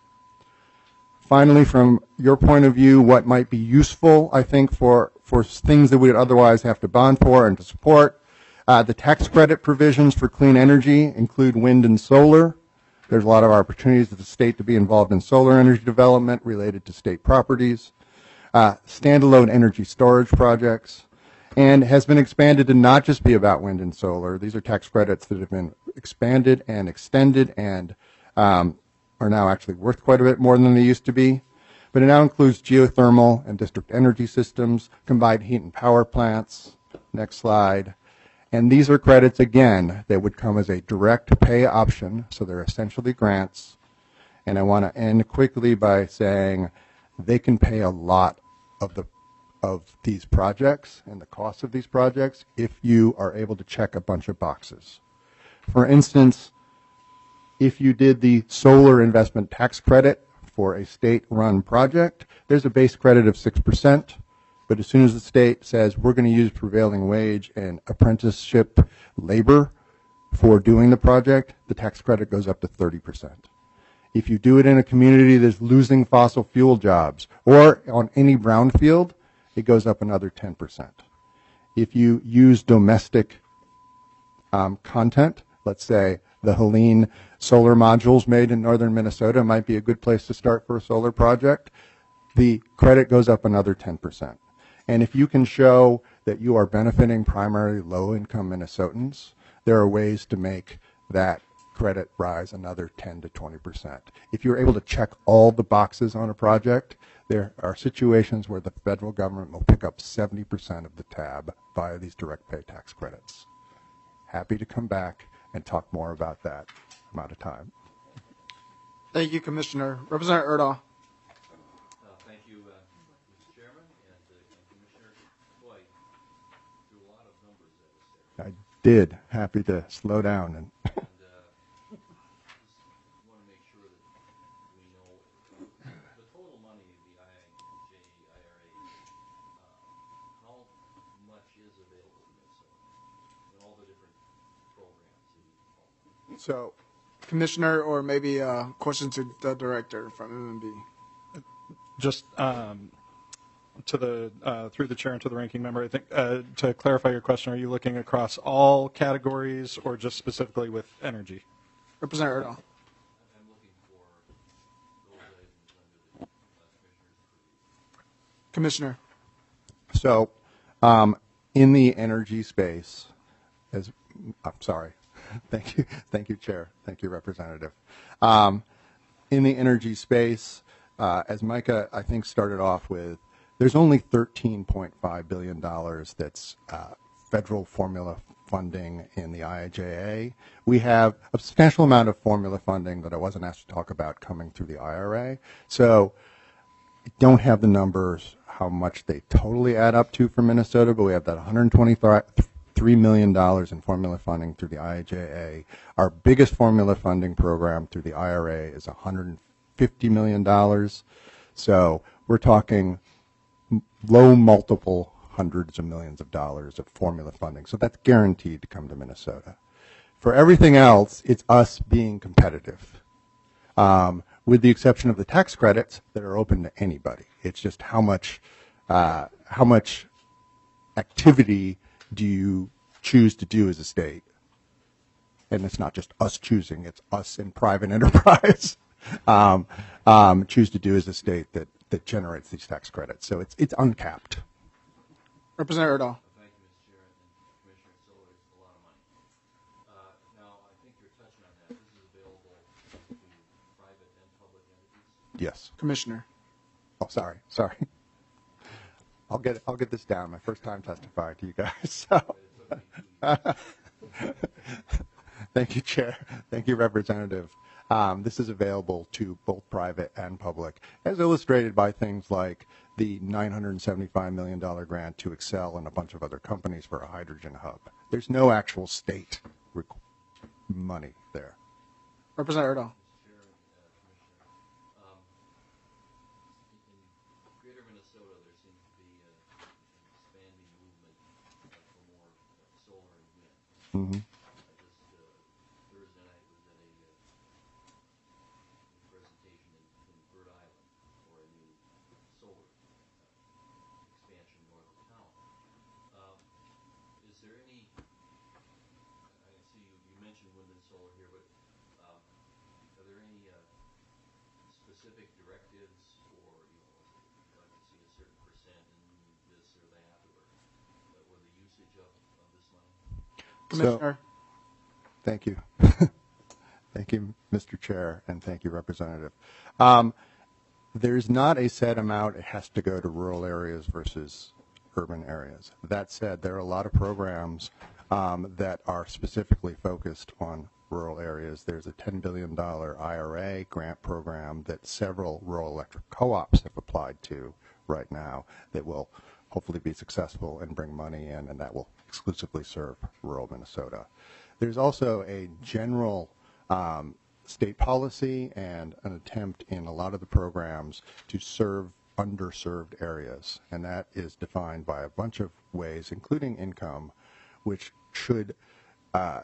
Finally, from your point of view, what might be useful, I think, for, for things that we would otherwise have to bond for and to support, uh, the tax credit provisions for clean energy include wind and solar. There's a lot of opportunities at the state to be involved in solar energy development related to state properties, uh, standalone energy storage projects, and has been expanded to not just be about wind and solar. These are tax credits that have been expanded and extended and um, are now actually worth quite a bit more than they used to be. But it now includes geothermal and district energy systems, combined heat and power plants. Next slide. And these are credits, again, that would come as a direct pay option, so they're essentially grants. And I want to end quickly by saying they can pay a lot of the of these projects and the cost of these projects if you are able to check a bunch of boxes. For instance, if you did the solar investment tax credit for a state-run project, there's a base credit of six percent. But as soon as the state says we're going to use prevailing wage and apprenticeship labor for doing the project, the tax credit goes up to thirty percent. If you do it in a community that's losing fossil fuel jobs or on any brownfield, it goes up another ten percent. If you use domestic um, content, let's say the Helene solar modules made in northern Minnesota might be a good place to start for a solar project, the credit goes up another ten percent. And if you can show that you are benefiting primarily low-income Minnesotans, there are ways to make that credit rise another ten to twenty percent. If you're able to check all the boxes on a project, there are situations where the federal government will pick up seventy percent of the tab via these direct pay tax credits. Happy to come back and talk more about that. I'm out of time. Thank you, Commissioner. Representative Erdahl. Uh, thank you, uh, Mister Chairman, and, uh, and Commissioner Boyd. Threw a lot of numbers at us there. I did. Happy to slow down. And And uh, just want to make sure that we know the total money of the I J I R A, uh, how much is available to Minnesota in all the different programs. So, Commissioner, or maybe a question to the director from M M B. Just um, to the uh, through the chair and to the ranking member, I think uh, to clarify your question, are you looking across all categories or just specifically with energy? Representative Erdahl. I'm looking for those items under the uh, Commissioner's Commissioner. so um, in the energy space, as I'm sorry. Thank you. Thank you, Chair. Thank you, Representative. Um, in the energy space, uh, as Micah, I think, started off with, there's only thirteen point five billion dollars that's uh, federal formula funding in the I I J A. We have a substantial amount of formula funding that I wasn't asked to talk about coming through the I R A. So don't have the numbers, how much they totally add up to for Minnesota, but we have that one hundred twenty-three million dollars in formula funding through the I J A. Our biggest formula funding program through the I R A is one hundred fifty million dollars. So we're talking low multiple hundreds of millions of dollars of formula funding. So that's guaranteed to come to Minnesota. For everything else, it's us being competitive, um, with the exception of the tax credits that are open to anybody. It's just how much, uh, how much activity do you choose to do as a state? And it's not just us choosing; it's us in private enterprise um, um, choose to do as a state that that generates these tax credits. So it's it's uncapped. Representative Erdahl. Thank you, Mister Chair, and Commissioner Solar. It's a lot of money. Uh, now, I think you're touching on that. This is available to private and public entities. Yes. Commissioner. Oh, sorry, sorry. I'll get I'll get this down. My first time testifying to you guys. So. Thank you, Chair. Thank you, Representative. Um, this is available to both private and public, as illustrated by things like the nine hundred seventy-five million dollars grant to Excel and a bunch of other companies for a hydrogen hub. There's no actual state money there. Representative Erdahl. Chair and uh, Commissioner, um, in Greater Minnesota, there seems to be a, an expanding movement uh, for more uh, solar and wind. Mm-hmm. I just uh, Thursday night was at a uh, presentation in, in Bird Island for a new solar uh, expansion north of town. Um, is there any? I see you, you mentioned wind and solar here, but um, are there any uh, specific directives, or you know, would you like to see a certain percent in this or that, or uh, or the usage of, of this money? Commissioner. So, thank you. Thank you, Mister Chair, and thank you, Representative. Um, there's not a set amount. It has to go to rural areas versus urban areas. That said, there are a lot of programs um, that are specifically focused on rural areas. There's a ten billion dollars I R A grant program that several rural electric co-ops have applied to right now that will hopefully be successful and bring money in, and that will exclusively serve rural Minnesota. There's also a general um, state policy and an attempt in a lot of the programs to serve underserved areas, and that is defined by a bunch of ways, including income, which should uh,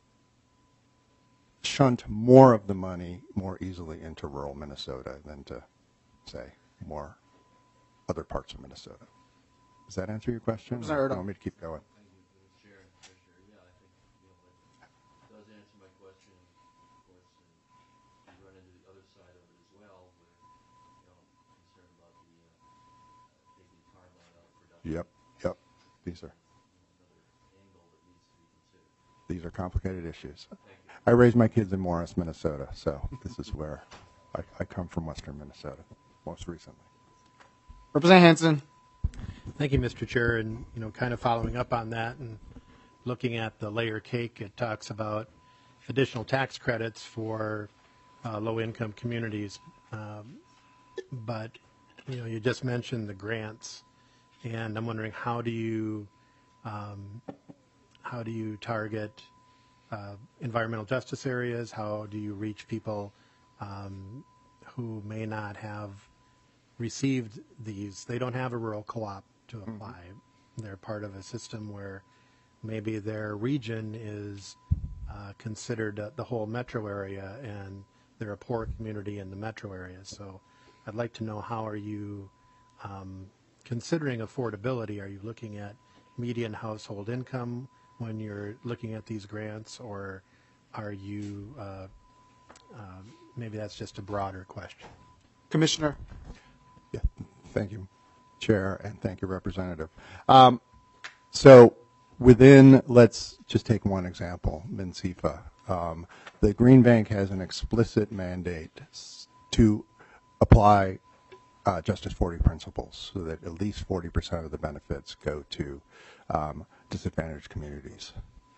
shunt more of the money more easily into rural Minnesota than to, say, more other parts of Minnesota. Does that answer your question? Or do you want me to keep going? Thank you, Mister Chair and Commissioner. Yeah, I think you know that does answer my question. Of course, and you run into the other side of it as well, where you know concerned about the uh, uh, taking farmland out of production. Yep, yep. These are Another angle that needs to be considered. these are complicated issues. Thank you. I raised my kids in Morris, Minnesota, so this is where I, I come from, Western Minnesota, most recently. Representative Hansen. Thank you, Mister Chair. And, you know, kind of following up on that and looking at the layer cake, it talks about additional tax credits for uh, low-income communities. Um, but, you know, you just mentioned the grants, and I'm wondering how do you um, how do you target uh, environmental justice areas? How do you reach people um, who may not have received these? They don't have a rural co-op to apply. Mm-hmm. They're part of a system where maybe their region is uh, considered uh, the whole metro area, and they're a poor community in the metro area. So I'd like to know, how are you um, considering affordability? Are you looking at median household income when you're looking at these grants, or are you, uh, uh, maybe that's just a broader question? Commissioner. Yeah, thank you, Chair, and thank you, Representative. Um, so within, let's just take one example, MnCEFA. Um, the Green Bank has an explicit mandate to apply uh, Justice forty principles so that at least forty percent of the benefits go to um, disadvantaged communities.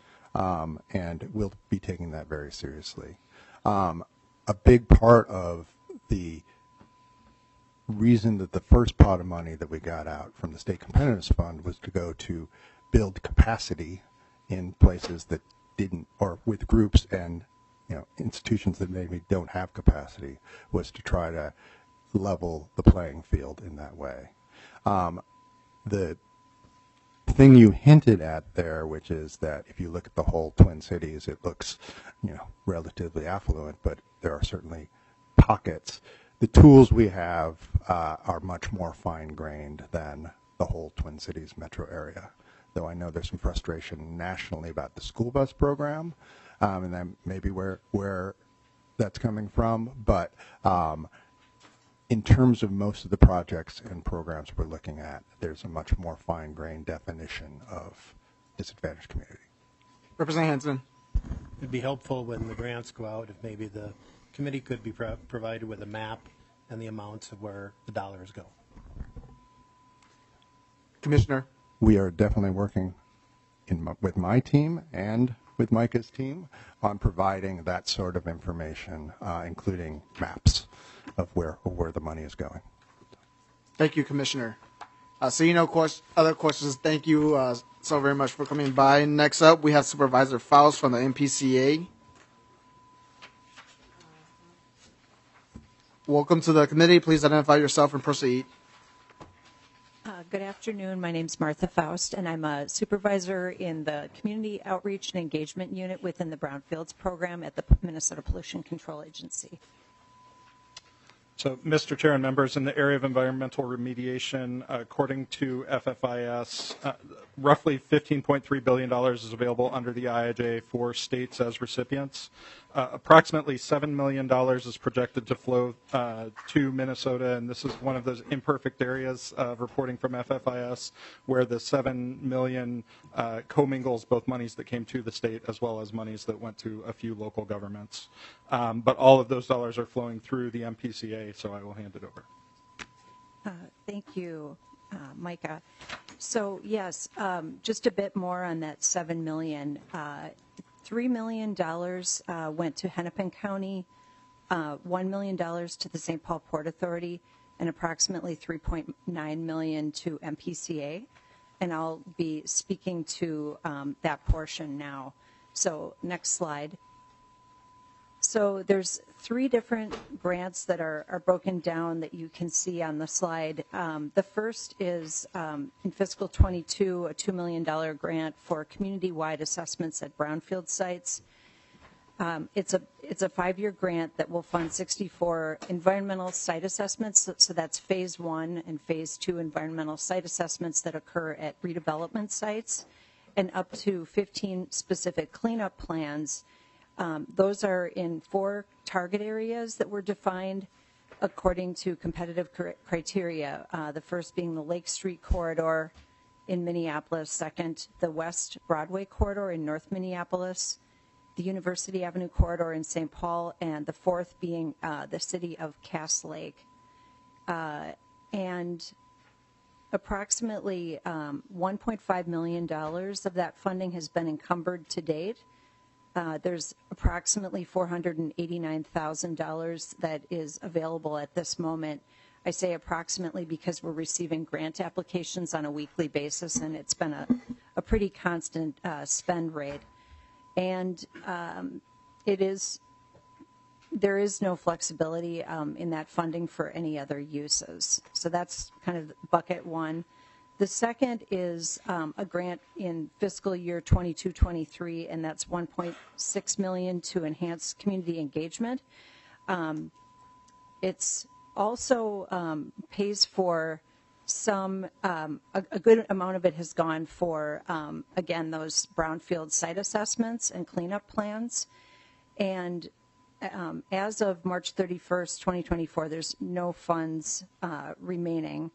Um, and we'll be taking that very seriously. Um, a big part of the reason that the first pot of money that we got out from the State Competitiveness Fund was to go to build capacity in places that didn't, or with groups and you know institutions that maybe don't have capacity, was to try to level the playing field in that way. Um, the thing you hinted at there, which is that if you look at the whole Twin Cities, it looks, you know, relatively affluent, but there are certainly pockets. The tools we have uh, are much more fine-grained than the whole Twin Cities metro area, though I know there's some frustration nationally about the school bus program, um, and that may be where, where that's coming from, but um, in terms of most of the projects and programs we're looking at, there's a much more fine-grained definition of disadvantaged community. Representative Hanson. It'd be helpful when the grants go out if maybe the committee could be pro provided with a map and the amounts of where the dollars go. Commissioner. We are definitely working in my, with my team and with Micah's team on providing that sort of information, uh, including maps of where of where the money is going. Thank you, Commissioner. Uh, so you know, quest other questions. Thank you uh, so very much for coming by. Next up, we have Supervisor Faust from the M P C A. Welcome to the committee. Please identify yourself and proceed. Uh, good afternoon. My name is Martha Faust, and I'm a supervisor in the Community Outreach and Engagement Unit within the Brownfields program at the Minnesota Pollution Control Agency. So, Mister Chair and members, in the area of environmental remediation, uh, according to F F I S, uh, roughly fifteen point three billion dollars is available under the I I J for states as recipients. Uh, approximately seven million dollars is projected to flow uh, to Minnesota, and this is one of those imperfect areas of reporting from F F I S where the seven million dollars uh, commingles both monies that came to the state as well as monies that went to a few local governments. Um, but all of those dollars are flowing through the M P C A, so I will hand it over. Uh, thank you, uh, Micah. So yes, um, just a bit more on that seven million dollars. Uh, Three million dollars uh, went to Hennepin County, uh, one million dollars to the Saint Paul Port Authority, and approximately three point nine million dollars to M P C A. And I'll be speaking to um, that portion now. So next slide. So there's three different grants that are, are broken down that you can see on the slide. Um, the first is um, in fiscal twenty-two, a two million dollars grant for community-wide assessments at brownfield sites. Um, it's a it's a five-year grant that will fund sixty-four environmental site assessments. So, so that's phase one and phase two environmental site assessments that occur at redevelopment sites, and up to fifteen specific cleanup plans. Um, those are in four target areas that were defined according to competitive cr criteria. Uh, the first being the Lake Street corridor in Minneapolis, second, the West Broadway corridor in North Minneapolis, the University Avenue corridor in Saint Paul, and the fourth being uh, the city of Cass Lake. Uh, and approximately um, one point five million dollars of that funding has been encumbered to date. Uh, there's approximately four hundred eighty-nine thousand dollars that is available at this moment. I say approximately because we're receiving grant applications on a weekly basis, and it's been a, a pretty constant uh, spend rate. And um, it is, there is no flexibility um, in that funding for any other uses. So that's kind of bucket one. The second is um, a grant in fiscal year twenty-two twenty-three, and that's one point six million dollars to enhance community engagement. Um, it's also um, pays for some, um, a, a good amount of it has gone for, um, again, those brownfield site assessments and cleanup plans. And um, as of March thirty-first, twenty twenty-four, there's no funds uh, remaining.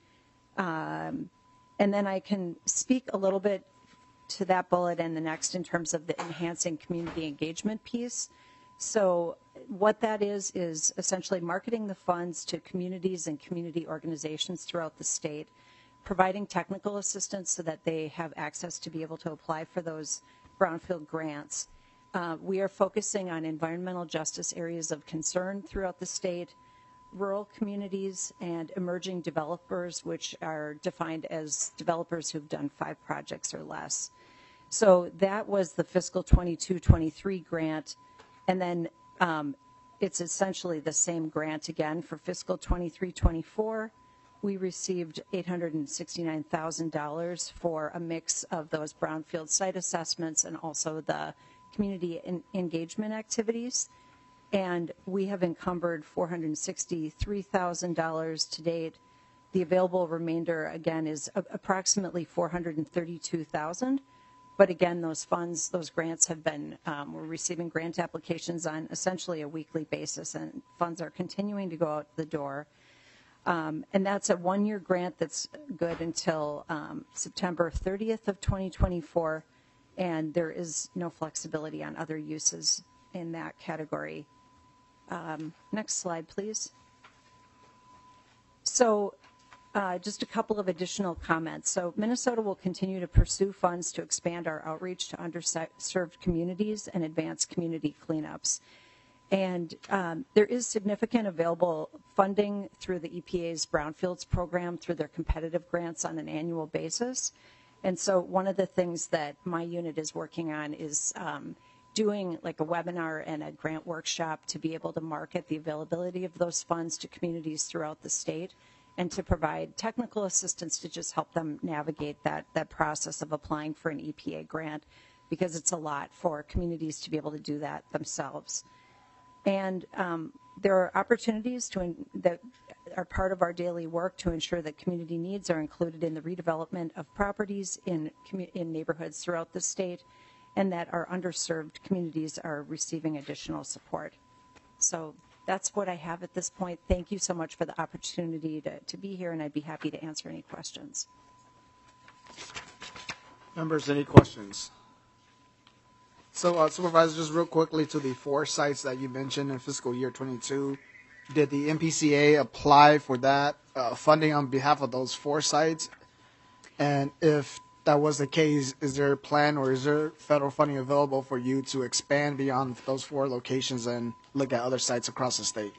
Um, And then I can speak a little bit to that bullet and the next in terms of the enhancing community engagement piece. So what that is, is essentially marketing the funds to communities and community organizations throughout the state, providing technical assistance so that they have access to be able to apply for those brownfield grants. Uh, we are focusing on environmental justice areas of concern throughout the state, rural communities and emerging developers, which are defined as developers who've done five projects or less. So that was the fiscal twenty-two twenty-three grant. And then um, it's essentially the same grant again for fiscal twenty-three twenty-four. We received eight hundred sixty-nine thousand dollars for a mix of those brownfield site assessments and also the community en- engagement activities. And we have encumbered four hundred sixty-three thousand dollars to date. The available remainder, again, is a- approximately four hundred thirty-two thousand dollars. But again, those funds, those grants have been, um, we're receiving grant applications on essentially a weekly basis, and funds are continuing to go out the door. Um, and that's a one-year grant that's good until um, September thirtieth of twenty twenty-four, and there is no flexibility on other uses in that category. Um, next slide, please. So uh, just a couple of additional comments. So Minnesota will continue to pursue funds to expand our outreach to underserved communities and advance community cleanups. And um, there is significant available funding through the E P A's Brownfields program through their competitive grants on an annual basis. And so one of the things that my unit is working on is um, doing like a webinar and a grant workshop to be able to market the availability of those funds to communities throughout the state and to provide technical assistance to just help them navigate that, that process of applying for an E P A grant, because it's a lot for communities to be able to do that themselves. And um, there are opportunities to in, that are part of our daily work to ensure that community needs are included in the redevelopment of properties in, in neighborhoods throughout the state, and that our underserved communities are receiving additional support. So that's what I have at this point. Thank you so much for the opportunity to, to be here, and I'd be happy to answer any questions. Members, any questions? So, uh, Supervisor, just real quickly to the four sites that you mentioned in fiscal year twenty-two, did the M P C A apply for that uh, funding on behalf of those four sites? And if that was the case, is there a plan or is there federal funding available for you to expand beyond those four locations and look at other sites across the state?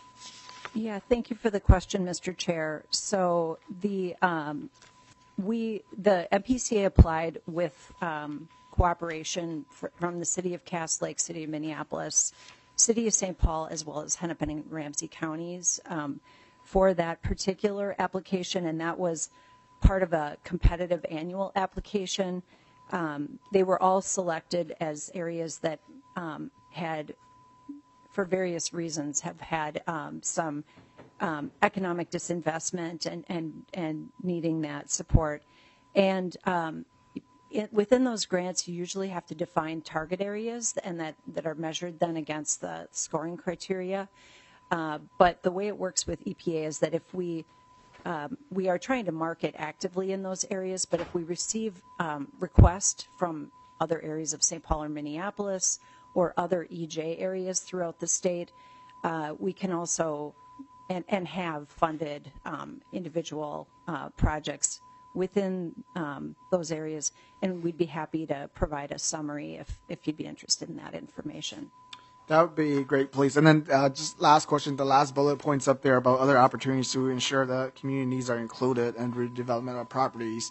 Yeah, thank you for the question, Mister Chair. So the um, we the M P C A applied with um, cooperation for, from the City of Cass Lake, City of Minneapolis, City of Saint Paul, as well as Hennepin and Ramsey counties um, for that particular application, and that was part of a competitive annual application. Um, they were all selected as areas that um, had, for various reasons, have had um, some um, economic disinvestment and, and, and needing that support. And um, it, within those grants, you usually have to define target areas and that, that are measured then against the scoring criteria. Uh, but the way it works with E P A is that if we Um, we are trying to market actively in those areas, but if we receive um, requests from other areas of Saint Paul or Minneapolis or other E J areas throughout the state, uh, we can also and, and have funded um, individual uh, projects within um, those areas, and we'd be happy to provide a summary if, if you'd be interested in that information. That would be great, please. And then uh, just last question, the last bullet points up there about other opportunities to ensure that community needs are included in redevelopment of properties.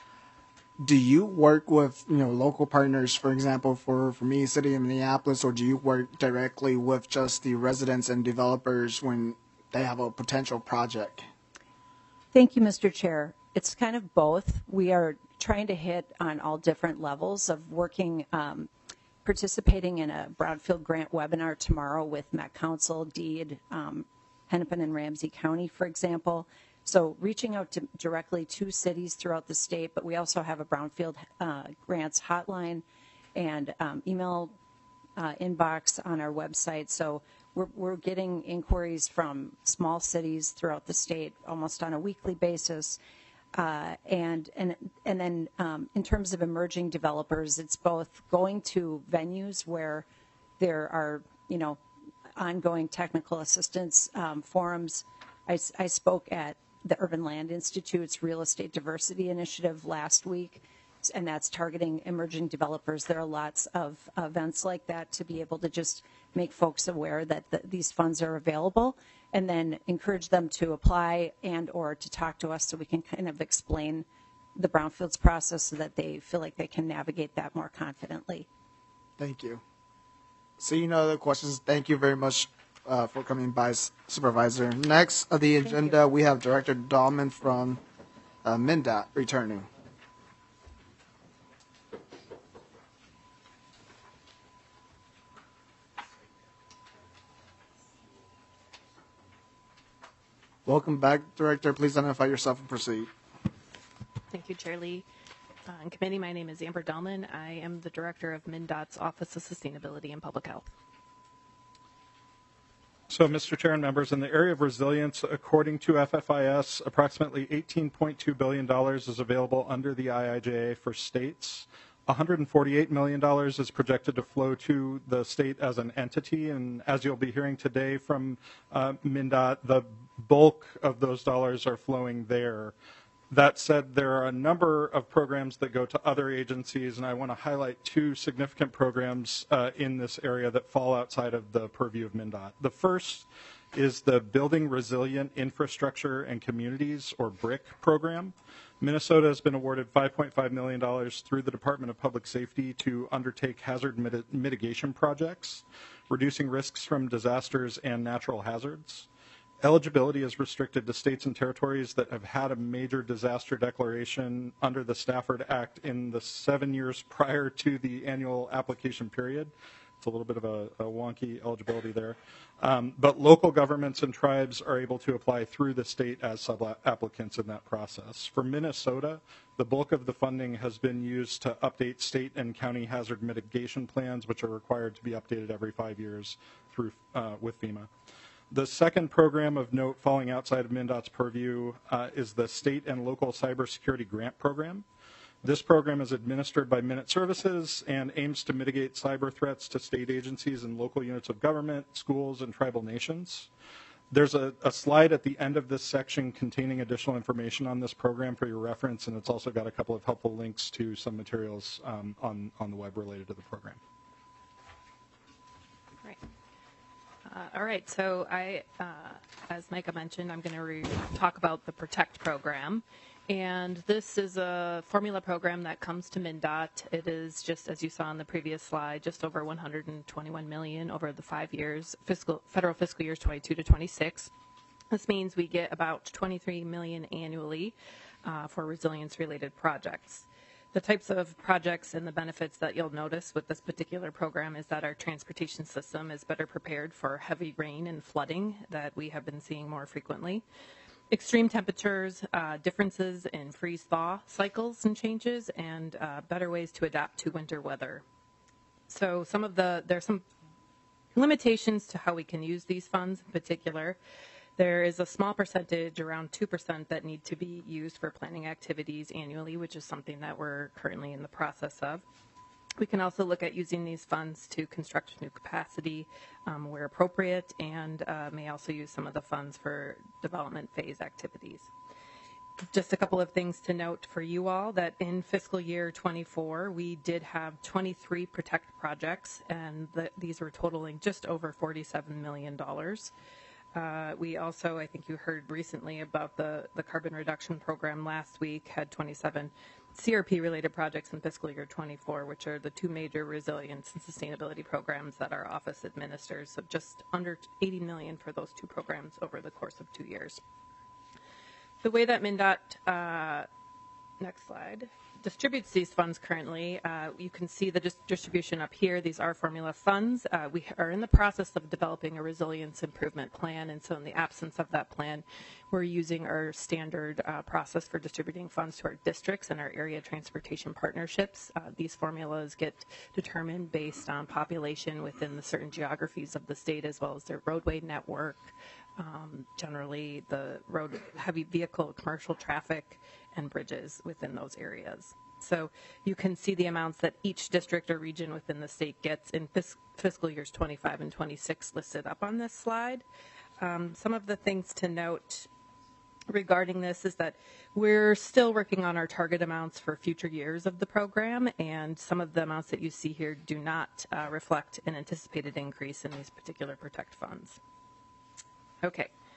Do you work with, you know, local partners, for example, for, for me, City of Minneapolis, or do you work directly with just the residents and developers when they have a potential project? Thank you, Mister Chair. It's kind of both. We are trying to hit on all different levels of working um, participating in a Brownfield Grant webinar tomorrow with Met Council, Deed, um, Hennepin and Ramsey County, for example. So reaching out to, directly to cities throughout the state, but we also have a Brownfield uh, Grants hotline and um, email uh, inbox on our website. So we're, we're getting inquiries from small cities throughout the state almost on a weekly basis. Uh, and and and then um, in terms of emerging developers, it's both going to venues where there are, you know, ongoing technical assistance um, forums. I, I spoke at the Urban Land Institute's Real Estate Diversity Initiative last week, and that's targeting emerging developers. There are lots of events like that to be able to just make folks aware that the, these funds are available. and then encourage them to apply and or to talk to us so we can kind of explain the brownfields process so that they feel like they can navigate that more confidently. Thank you. Seeing no other questions, thank you very much uh, for coming by, Supervisor. Next on the agenda, we have Director Dahlman from uh, MnDOT returning. Welcome back, Director. Please identify yourself and proceed. Thank you, Chair Lee. Uh, in committee, my name is Amber Dahlman. I am the Director of MnDOT's Office of Sustainability and Public Health. So, Mister Chair and members, in the area of resilience, according to F F I S, approximately eighteen point two billion dollars is available under the I I J A for states. one hundred forty-eight million dollars is projected to flow to the state as an entity, and as you'll be hearing today from uh, MnDOT, the bulk of those dollars are flowing there. That said, there are a number of programs that go to other agencies, and I want to highlight two significant programs uh, in this area that fall outside of the purview of MnDOT. The first is the Building Resilient Infrastructure and Communities, or BRIC program. Minnesota has been awarded five point five million dollars through the Department of Public Safety to undertake hazard mit- mitigation projects, reducing risks from disasters and natural hazards. Eligibility is restricted to states and territories that have had a major disaster declaration under the Stafford Act in the seven years prior to the annual application period. It's a little bit of a, a wonky eligibility there. Um, but local governments and tribes are able to apply through the state as sub-applicants in that process. For Minnesota, the bulk of the funding has been used to update state and county hazard mitigation plans, which are required to be updated every five years through uh, with FEMA. The second program of note falling outside of MnDOT's purview uh, is the State and Local Cybersecurity Grant Program. This program is administered by Minute Services and aims to mitigate cyber threats to state agencies and local units of government, schools, and tribal nations. There's a, a slide at the end of this section containing additional information on this program for your reference, and it's also got a couple of helpful links to some materials um, on, on the web related to the program. Right. Uh, all right, so I, uh, as Micah mentioned, I'm going to re- talk about the PROTECT program. And this is a formula program that comes to MnDOT. It is just, as you saw on the previous slide, just over one hundred twenty-one million dollars over the five years, fiscal federal fiscal years twenty-two to twenty-six. This means we get about twenty-three million dollars annually uh, for resilience-related projects. The types of projects and the benefits that you'll notice with this particular program is that our transportation system is better prepared for heavy rain and flooding that we have been seeing more frequently. Extreme temperatures, uh, differences in freeze-thaw cycles and changes, and uh, better ways to adapt to winter weather. So some of the, there are some limitations to how we can use these funds in particular. There is a small percentage, around two percent, that need to be used for planning activities annually, which is something that we're currently in the process of. We can also look at using these funds to construct new capacity um, where appropriate, and uh, may also use some of the funds for development phase activities. Just a couple of things to note for you all, that in fiscal year twenty-four, we did have twenty-three PROTECT projects, and the, these were totaling just over forty-seven million dollars. Uh, we also, I think you heard recently about the, the carbon reduction program last week, had twenty-seven C R P-related projects in fiscal year twenty-four, which are the two major resilience and sustainability programs that our office administers, so just under eighty million dollars for those two programs over the course of two years. The way that MnDOT, uh, next slide, distributes these funds currently, uh, you can see the dis- distribution up here. These are formula funds. Uh, we are in the process of developing a resilience improvement plan, and so in the absence of that plan, we're using our standard uh, process for distributing funds to our districts and our area transportation partnerships. Uh, these formulas get determined based on population within the certain geographies of the state, as well as their roadway network, um, generally the road heavy vehicle commercial traffic, and bridges within those areas. So you can see the amounts that each district or region within the state gets in fis- fiscal years twenty-five and twenty-six listed up on this slide. Um, some of the things to note regarding this is that we're still working on our target amounts for future years of the program, and some of the amounts that you see here do not uh, reflect an anticipated increase in these particular PROTECT funds. Okay.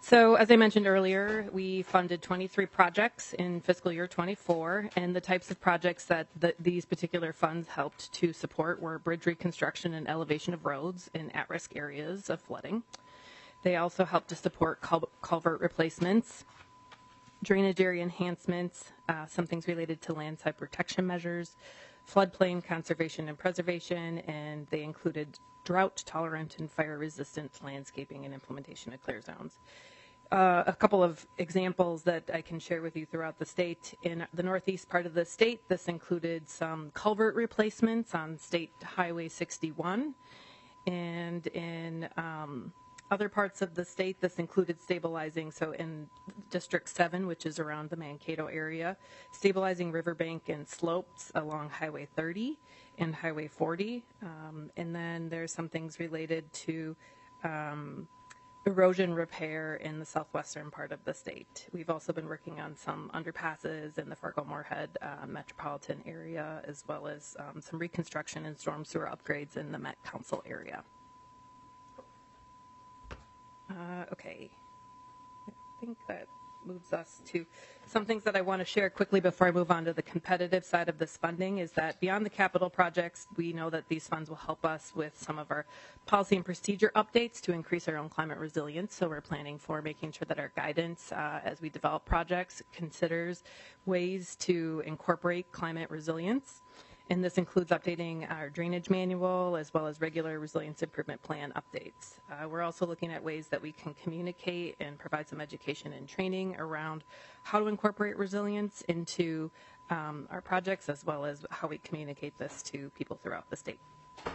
So as I mentioned earlier, we funded twenty-three projects in fiscal year twenty-four, and the types of projects that the, these particular funds helped to support were bridge reconstruction and elevation of roads in at-risk areas of flooding. They also helped to support cul- culvert replacements, drainage area enhancements, uh, some things related to landside protection measures, floodplain conservation and preservation, and they included drought-tolerant and fire-resistant landscaping and implementation of clear zones. Uh, a couple of examples that I can share with you throughout the state. In the northeast part of the state, this included some culvert replacements on State Highway sixty-one. And in um, other parts of the state, this included stabilizing, so in District seven, which is around the Mankato area, stabilizing riverbank and slopes along Highway thirty and Highway forty. Um, and then there's some things related to um, erosion repair in the southwestern part of the state. We've also been working on some underpasses in the Fargo-Moorhead uh, metropolitan area, as well as um, some reconstruction and storm sewer upgrades in the Met Council area. Uh, okay, I think that moves us to some things that I want to share quickly before I move on to the competitive side of this funding is that beyond the capital projects, we know that these funds will help us with some of our policy and procedure updates to increase our own climate resilience. So we're planning for making sure that our guidance uh, as we develop projects considers ways to incorporate climate resilience. And this includes updating our drainage manual as well as regular resilience improvement plan updates. Uh, we're also looking at ways that we can communicate and provide some education and training around how to incorporate resilience into um, our projects, as well as how we communicate this to people throughout the state.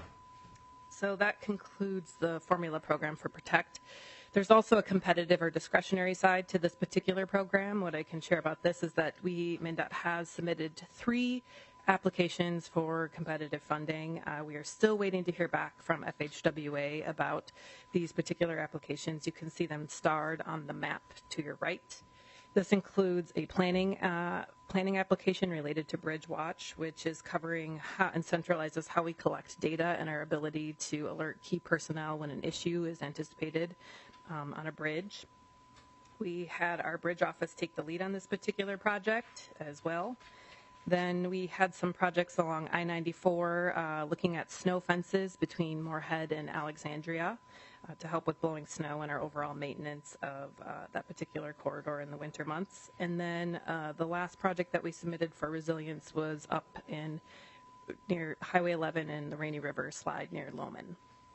So that concludes the formula program for PROTECT. There's also a competitive or discretionary side to this particular program. What I can share about this is that we, MnDOT has submitted three applications for competitive funding. Uh, we are still waiting to hear back from F H W A about these particular applications. You can see them starred on the map to your right. This includes a planning uh, planning application related to Bridge Watch, which is covering how, and centralizes how we collect data and our ability to alert key personnel when an issue is anticipated um, on a bridge. We had our bridge office take the lead on this particular project as well. Then we had some projects along I ninety-four uh, looking at snow fences between Moorhead and Alexandria uh, to help with blowing snow and our overall maintenance of uh, that particular corridor in the winter months. And then uh, the last project that we submitted for resilience was up in near Highway eleven in the Rainy River Slide near Loman.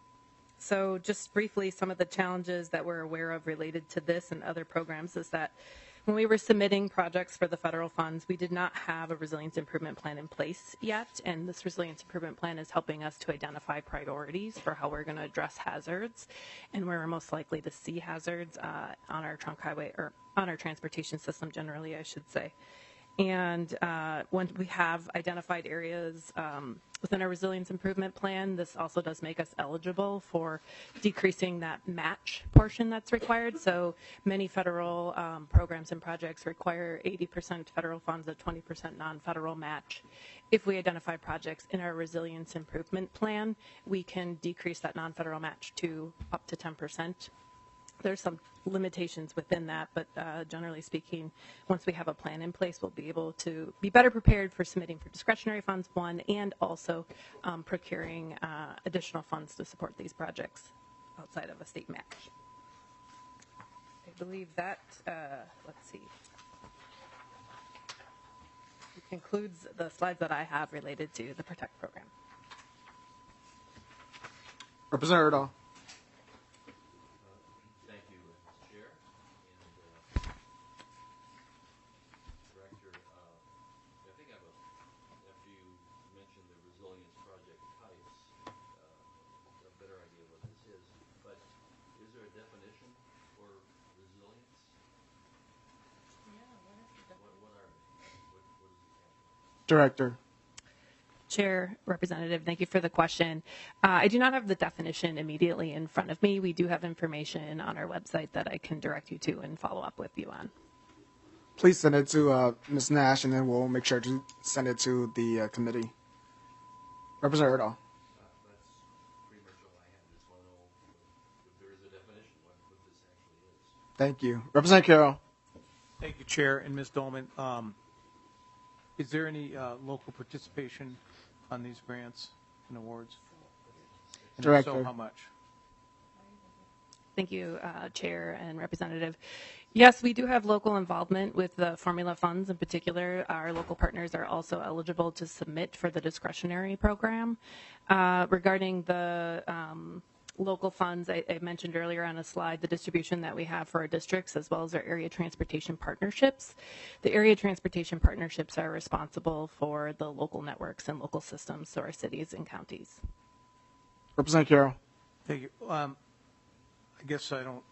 So just briefly, some of the challenges that we're aware of related to this and other programs is that when we were submitting projects for the federal funds, we did not have a resilience improvement plan in place yet, and this resilience improvement plan is helping us to identify priorities for how we're going to address hazards and where we're most likely to see hazards uh, on our trunk highway or on our transportation system generally, I should say. And uh, when we have identified areas um, within our resilience improvement plan, this also does make us eligible for decreasing that match portion that's required. So many federal um, programs and projects require eighty percent federal funds, a twenty percent non-federal match. If we identify projects in our resilience improvement plan, we can decrease that non-federal match to up to ten percent. There's some limitations within that, but uh, generally speaking, once we have a plan in place, we'll be able to be better prepared for submitting for discretionary funds, one, and also um, procuring uh, additional funds to support these projects outside of a state match. I believe that, uh, let's see, concludes the slides that I have related to the PROTECT program. Representative Erdahl. Director. Chair, Representative, thank you for the question. Uh, I do not have the definition immediately in front of me. We do have information on our website that I can direct you to and follow up with you on. Please send it to uh, Miz Nash, and then we'll make sure to send it to the uh, committee. Representative Erdahl. Thank you. Representative Carroll. Thank you, Chair and Miz Dolman. Um, is there any uh, local participation on these grants and awards? And if Director. so, how much? Thank you, uh, Chair and Representative. Yes, we do have local involvement with the formula funds. In particular, our local partners are also eligible to submit for the discretionary program. Uh, regarding the um, local funds, I, I mentioned earlier on a slide the distribution that we have for our districts as well as our area transportation partnerships. The area transportation partnerships are responsible for the local networks and local systems, so our cities and counties. Representative Carroll. Thank you. Um, I guess I don't.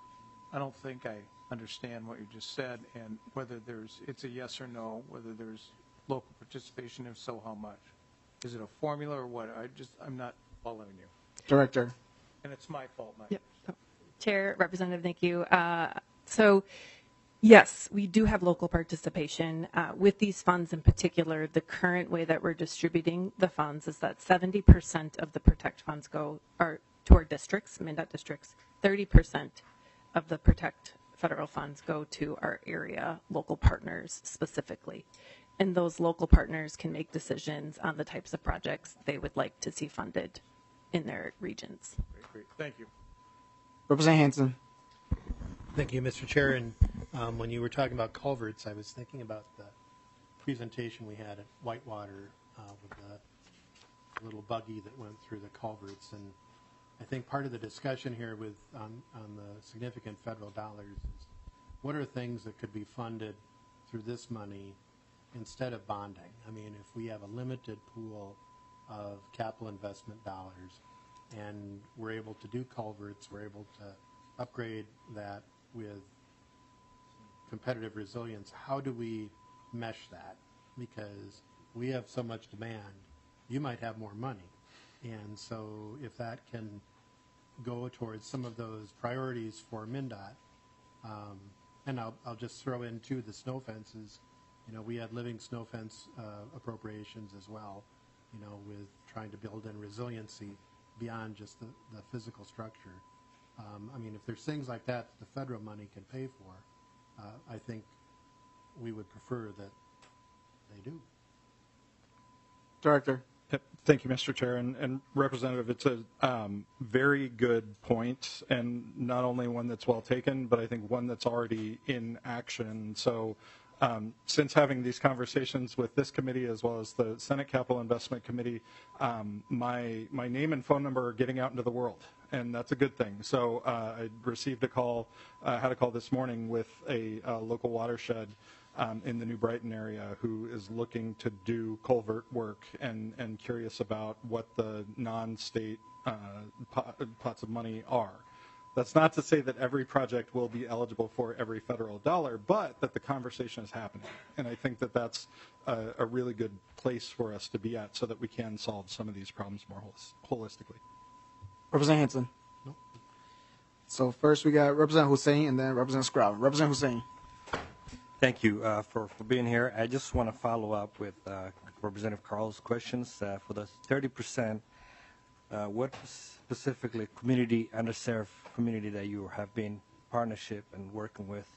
I don't think I understand what you just said, and whether there's. It's a yes or no. Whether there's local participation, if so, how much? Is it a formula or what? I just. I'm not following you. Director. And it's my fault. Not Yep. Chair, Representative, thank you. Uh, so, yes, we do have local participation. Uh, with these funds in particular, the current way that we're distributing the funds is that seventy percent of the Protect funds go are to our districts, MnDOT districts. thirty percent of the Protect federal funds go to our area local partners specifically. And those local partners can make decisions on the types of projects they would like to see funded in their regions. Great, great. Thank you. Representative Hanson. Thank you, Mister Chair. And um, when you were talking about culverts, I was thinking about the presentation we had at Whitewater uh, with the little buggy that went through the culverts. And I think part of the discussion here with on, on the significant federal dollars is what are things that could be funded through this money instead of bonding? I mean, if we have a limited pool of capital investment dollars and we're able to do culverts, we're able to upgrade that with competitive resilience, how do we mesh that? Because we have so much demand, you might have more money. And so if that can go towards some of those priorities for MnDOT, um, and I'll, I'll just throw in too the snow fences. You know, we had living snow fence uh, appropriations as well, you know, with trying to build in resiliency beyond just the, the physical structure. Um, I mean, if there's things like that that the federal money can pay for, uh, I think we would prefer that they do. Director. Yep. Thank you, Mister Chair. And, and Representative, it's a um, very good point, and not only one that's well taken, but I think one that's already in action. So um, since having these conversations with this committee as well as the Senate Capital Investment Committee, um, my, my name and phone number are getting out into the world, and that's a good thing. So uh, I received a call, uh, had a call this morning with a uh, local watershed Um, in the New Brighton area who is looking to do culvert work and, and curious about what the non-state uh, pot, pots of money are. That's not to say that every project will be eligible for every federal dollar, but that the conversation is happening. And I think that that's a, a really good place for us to be at so that we can solve some of these problems more holis- holistically. Representative Hanson. Nope. So first we got Representative Hussein and then Representative Scrabble. Representative Hussein. Thank you uh, for, for being here. I just want to follow up with uh, Representative Carl's questions. Uh, for the thirty percent, uh, what specifically community, underserved community that you have been partnership and working with?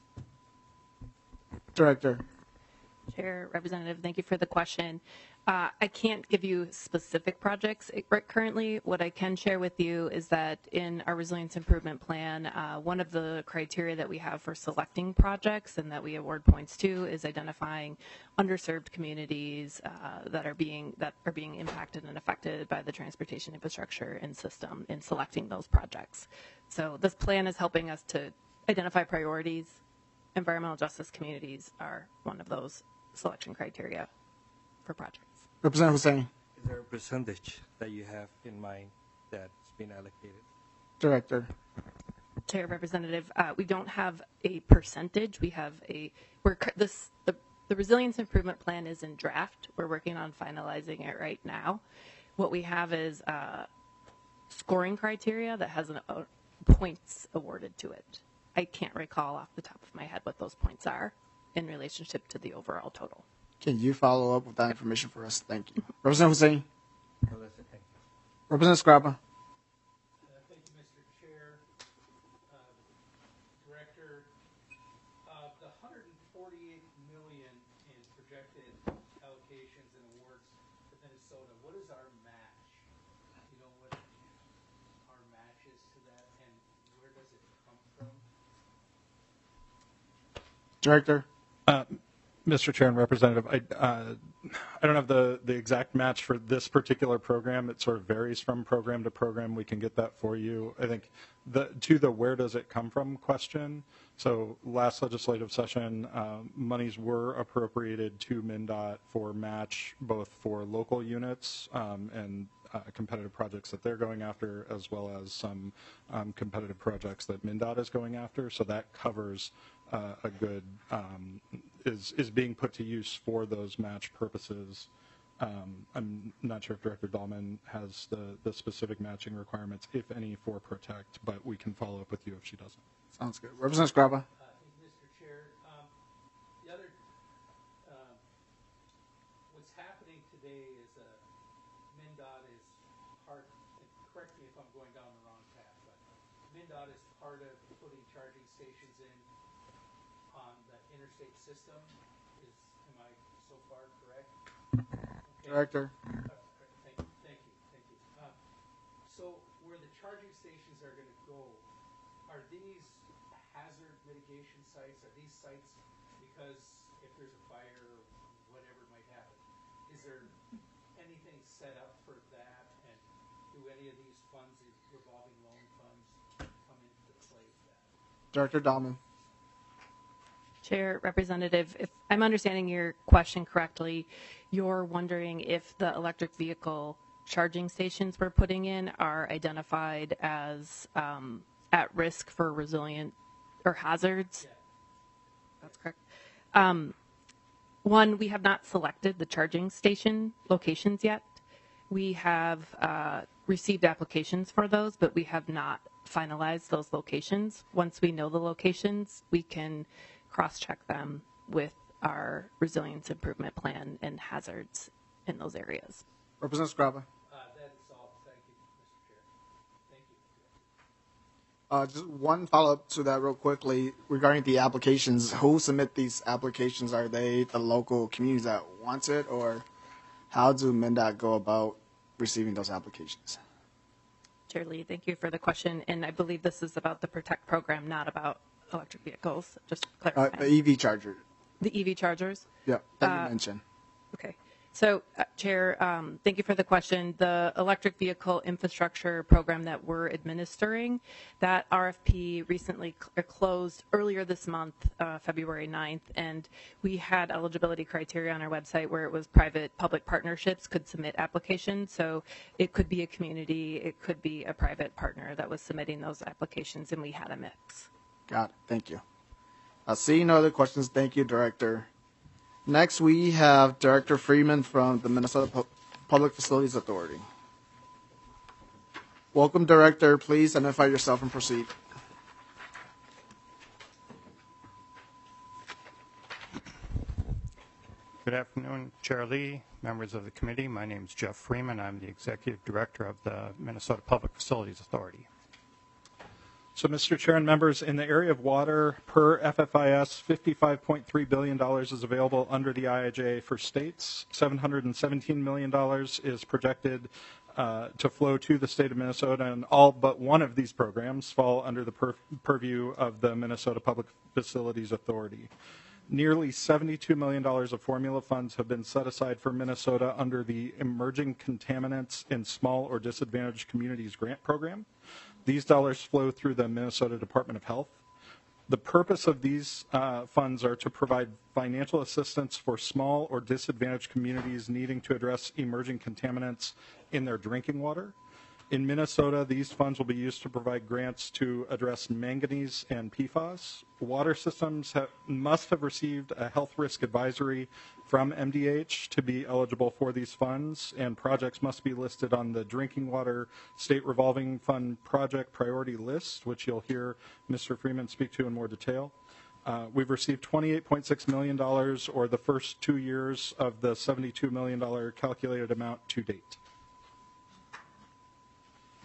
Director. Chair, Representative, thank you for the question. Uh, I can't give you specific projects currently. What I can share with you is that in our resilience improvement plan, uh, one of the criteria that we have for selecting projects and that we award points to is identifying underserved communities uh, that are being that are being impacted and affected by the transportation infrastructure and system in selecting those projects. So this plan is helping us to identify priorities. Environmental justice communities are one of those selection criteria for projects. Representative Hussein. Is there a percentage that you have in mind that's been allocated? Director. Chair, Representative, uh, we don't have a percentage. We have a we're this the the resilience improvement plan is in draft. We're working on finalizing it right now. What we have is uh, scoring criteria that has an, uh, points awarded to it. I can't recall off the top of my head what those points are in relationship to the overall total. Can you follow up with that information for us? Thank you. Representative Hussein. No, that's it. Thank you. Representative Scrabble. Uh, thank you, Mister Chair. Uh, Director, come from? Director? Uh, Mister Chair and Representative, I, uh, I don't have the, the exact match for this particular program. It sort of varies from program to program. We can get that for you. I think the, to the where does it come from question. So last legislative session, uh, monies were appropriated to MnDOT for match, both for local units um, and uh, competitive projects that they're going after, as well as some um, competitive projects that MnDOT is going after. So that covers uh, a good, um, is, is being put to use for those match purposes. Um, I'm not sure if Director Dahlman has the, the specific matching requirements, if any, for Protect, but we can follow up with you if she doesn't. Sounds good. Representative Scraba? Uh, thank you, Mister Chair. Um, the other, uh, what's happening today is uh, MnDOT is part, and correct me if I'm going down the wrong path, but MnDOT is part of putting charging stations in on the interstate system. Is, am I so far correct? Okay. Director? Uh, thank you, thank you, thank you. Uh, so where the charging stations are going to go, are these hazard mitigation sites? Are these sites because if there's a fire or whatever might happen, is there anything set up for that? And do any of these funds, these revolving loan funds, come into play for that? Director Dahlman? Chair, Representative, if I'm understanding your question correctly, you're wondering if the electric vehicle charging stations we're putting in are identified as um, at risk for resilient or hazards? Yeah. That's correct. Um, one, we have not selected the charging station locations yet. We have uh, received applications for those, but we have not finalized those locations. Once we know the locations, we can cross-check them with our resilience improvement plan and hazards in those areas. Representative Scraba? Uh, that is all. Thank you, Mister Chair. Thank you. Uh, just one follow-up to that real quickly regarding the applications. Who submit these applications? Are they the local communities that want it, or how do MnDOT go about receiving those applications? Chair Lee, thank you for the question. And I believe this is about the Protect program, not about electric vehicles. Just Uh, clarify. the E V charger. The E V chargers? Yeah, that Uh, you mentioned. Okay. So, uh, Chair, um, thank you for the question. The electric vehicle infrastructure program that we're administering, that R F P recently cl- closed earlier this month, uh, February ninth, and we had eligibility criteria on our website where it was private-public partnerships could submit applications. So it could be a community, it could be a private partner that was submitting those applications, and we had a mix. Got it. Thank you. Uh, seeing no other questions, thank you, Director. Next, we have Director Freeman from the Minnesota Pu- Public Facilities Authority. Welcome, Director. Please identify yourself and proceed. Good afternoon, Chair Lee, members of the committee. My name is Jeff Freeman. I'm the Executive Director of the Minnesota Public Facilities Authority. So, Mister Chair and members, in the area of water, per F F I S, fifty-five point three billion dollars is available under the I I J A for states. seven hundred seventeen million dollars is projected uh, to flow to the state of Minnesota, and all but one of these programs fall under the pur- purview of the Minnesota Public Facilities Authority. Nearly seventy-two million dollars of formula funds have been set aside for Minnesota under the Emerging Contaminants in Small or Disadvantaged Communities Grant Program. These dollars flow through the Minnesota Department of Health. The purpose of these uh, funds are to provide financial assistance for small or disadvantaged communities needing to address emerging contaminants in their drinking water. In Minnesota, these funds will be used to provide grants to address manganese and P FAS. Water systems have, must have received a health risk advisory from M D H to be eligible for these funds, and projects must be listed on the Drinking Water State Revolving Fund Project Priority List, which you'll hear Mister Freeman speak to in more detail. Uh, we've received twenty-eight point six million dollars, or the first two years of the seventy-two million dollars calculated amount to date.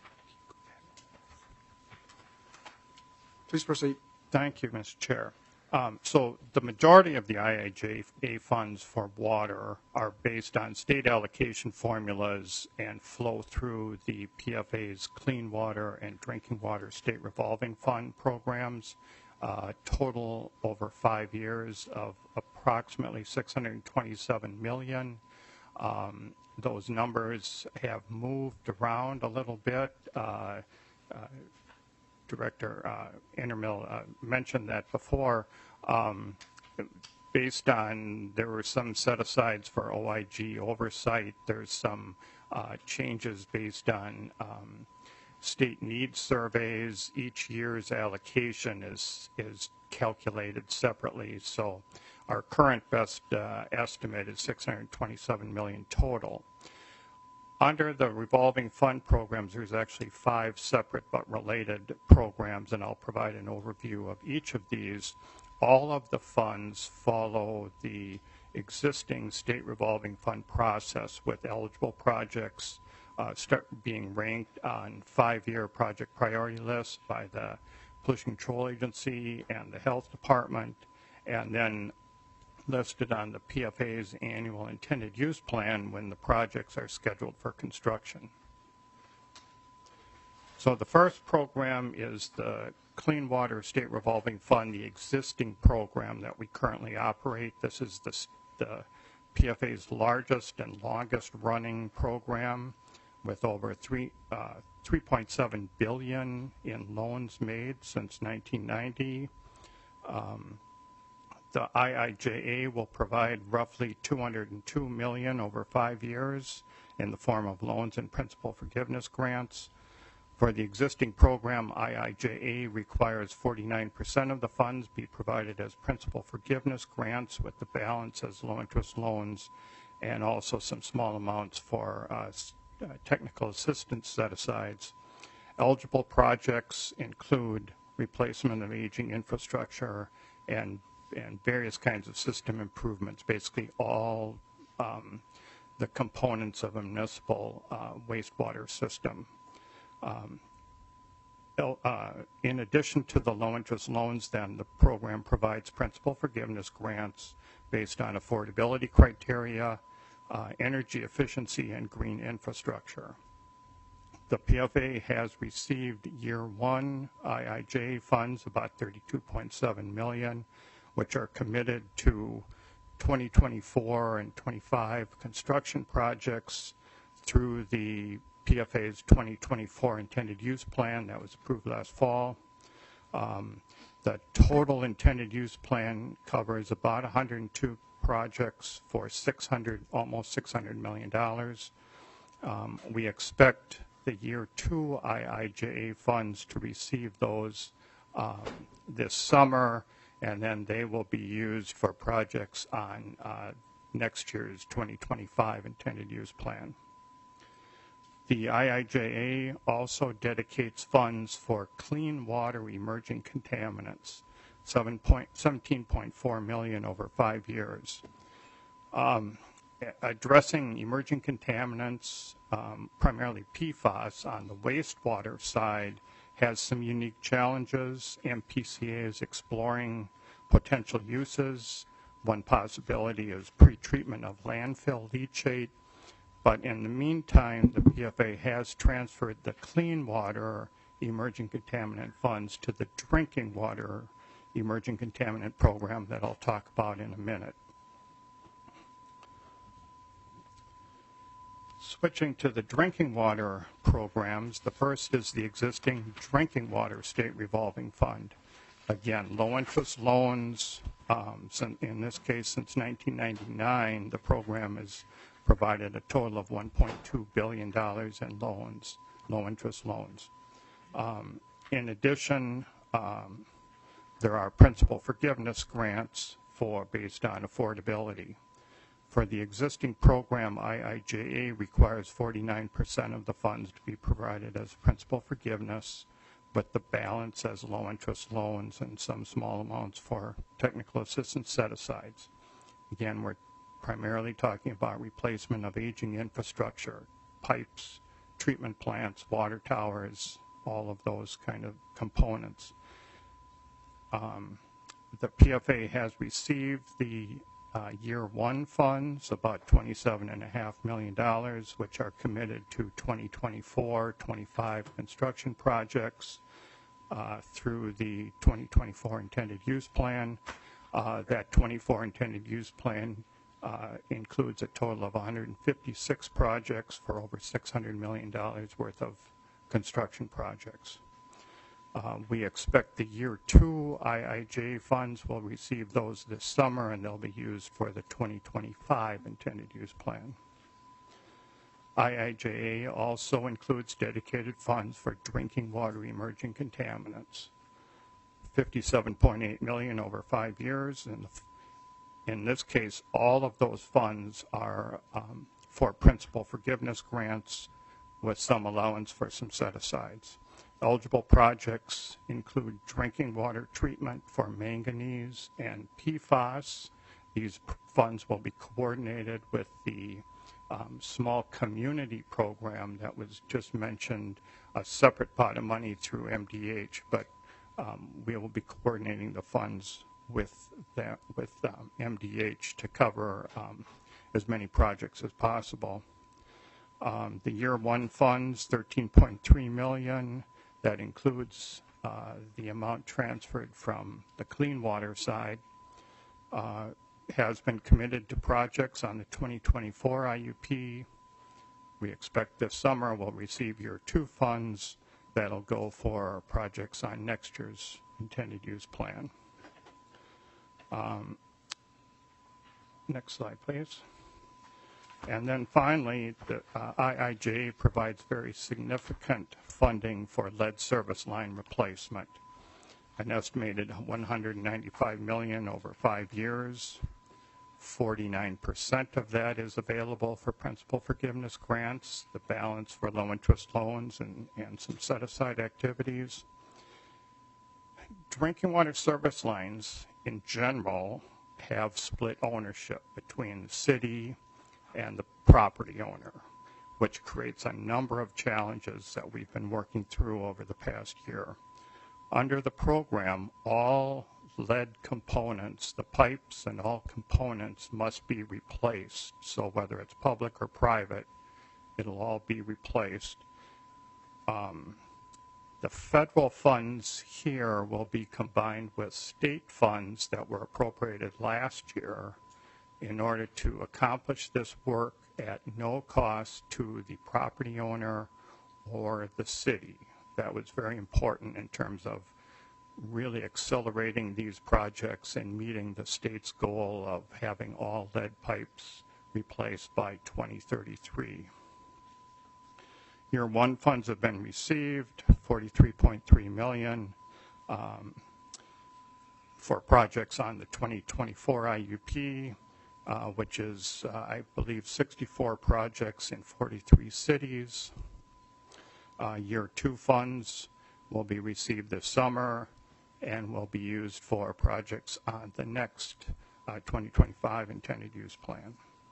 Please proceed. Thank you, Mister Chair. Um, so the majority of the I I J A funds for water are based on state allocation formulas and flow through the P F A's Clean Water and Drinking Water State Revolving Fund programs, uh, total over five years of approximately six hundred twenty-seven million dollars. Um, those numbers have moved around a little bit. Uh, uh, Director uh, Indermill uh, mentioned that before. Um, based on, there were some set-asides for O I G oversight. There's some uh, changes based on um, state needs surveys. Each year's allocation is, is calculated separately. So our current best uh, estimate is six hundred twenty-seven million dollars total. Under the revolving fund programs, there's actually five separate but related programs, and I'll provide an overview of each of these. All of the funds follow the existing state revolving fund process, with eligible projects uh, start being ranked on five-year project priority lists by the Pollution Control Agency and the Health Department, and then listed on the P F A's annual intended use plan when the projects are scheduled for construction. So the first program is the Clean Water State Revolving Fund, the existing program that we currently operate. This is the, the P F A's largest and longest running program, with over three, uh, three point seven billion dollars in loans made since nineteen ninety. Um, The I I J A will provide roughly two hundred two million dollars over five years in the form of loans and principal forgiveness grants. For the existing program, I I J A requires forty-nine percent of the funds be provided as principal forgiveness grants, with the balance as low-interest loans, and also some small amounts for uh, uh, technical assistance set-asides. Eligible projects include replacement of aging infrastructure and and various kinds of system improvements, basically all um, the components of a municipal uh, wastewater system. Um, uh, in addition to the low-interest loans, then, the program provides principal forgiveness grants based on affordability criteria, uh, energy efficiency, and green infrastructure. The P F A has received year one I I J funds, about thirty-two point seven million dollars, which are committed to twenty twenty-four and twenty-five construction projects through the P F A's twenty twenty-four intended use plan that was approved last fall. Um, the total intended use plan covers about one hundred two projects for six hundred, almost six hundred million dollars. Um, we expect the year two I I J A funds to receive those um, this summer, and then they will be used for projects on uh, next year's twenty twenty-five intended use plan. The I I J A also dedicates funds for clean water emerging contaminants, seventeen point four million dollars over five years. Um, addressing emerging contaminants, um, primarily P FAS, on the wastewater side has some unique challenges. M P C A is exploring potential uses. One possibility is pretreatment of landfill leachate. But in the meantime, the P F A has transferred the clean water emerging contaminant funds to the drinking water emerging contaminant program that I'll talk about in a minute. Switching to the drinking water programs, the first is the existing drinking water state revolving fund. Again, low interest loans. Um, in this case, since nineteen ninety-nine, the program has provided a total of one point two billion dollars in loans, low interest loans. Um, in addition, um, there are principal forgiveness grants for based on affordability. For the existing program, I I J A requires forty-nine percent of the funds to be provided as principal forgiveness, with the balance as low-interest loans and some small amounts for technical assistance set-asides. Again, we're primarily talking about replacement of aging infrastructure, pipes, treatment plants, water towers, all of those kind of components. Um, the P F A has received the uh, year one funds, about twenty-seven point five million dollars, which are committed to twenty twenty-four twenty-five construction projects uh, through the twenty twenty-four intended use plan. Uh, that twenty-four intended use plan uh, includes a total of one hundred fifty-six projects for over six hundred million dollars worth of construction projects. Uh, we expect the year two I I J funds will receive those this summer, and they'll be used for the twenty twenty-five intended use plan. I I J A also includes dedicated funds for drinking water emerging contaminants, fifty-seven point eight million dollars over five years. And in this case, all of those funds are um, for principal forgiveness grants with some allowance for some set-asides. Eligible projects include drinking water treatment for manganese and P FAS. These funds will be coordinated with the um, small community program that was just mentioned, a separate pot of money through M D H, but um, we will be coordinating the funds with that with um, M D H to cover um, as many projects as possible. Um, the year one funds, thirteen point three million dollars. That includes uh, the amount transferred from the clean water side, uh, has been committed to projects on the twenty twenty-four I U P. We expect this summer we'll receive year two funds that'll go for projects on next year's intended use plan. Um, next slide, please. And then finally, the uh, I I J provides very significant funding for lead service line replacement, an estimated one hundred ninety-five million dollars over five years. forty-nine percent of that is available for principal forgiveness grants, the balance for low interest loans and, and some set-aside activities. Drinking water service lines in general have split ownership between the city and the property owner, which creates a number of challenges that we've been working through over the past year. Under the program, all lead components, the pipes and all components must be replaced. So whether it's public or private, it'll all be replaced. Um, the federal funds here will be combined with state funds that were appropriated last year in order to accomplish this work at no cost to the property owner or the city. That was very important in terms of really accelerating these projects and meeting the state's goal of having all lead pipes replaced by twenty thirty-three. Year one funds have been received, forty-three point three million dollars um, for projects on the twenty twenty-four I U P. Uh, which is, uh, I believe, sixty-four projects in forty-three cities. Uh, year two funds will be received this summer and will be used for projects on the next uh, twenty twenty-five intended use plan.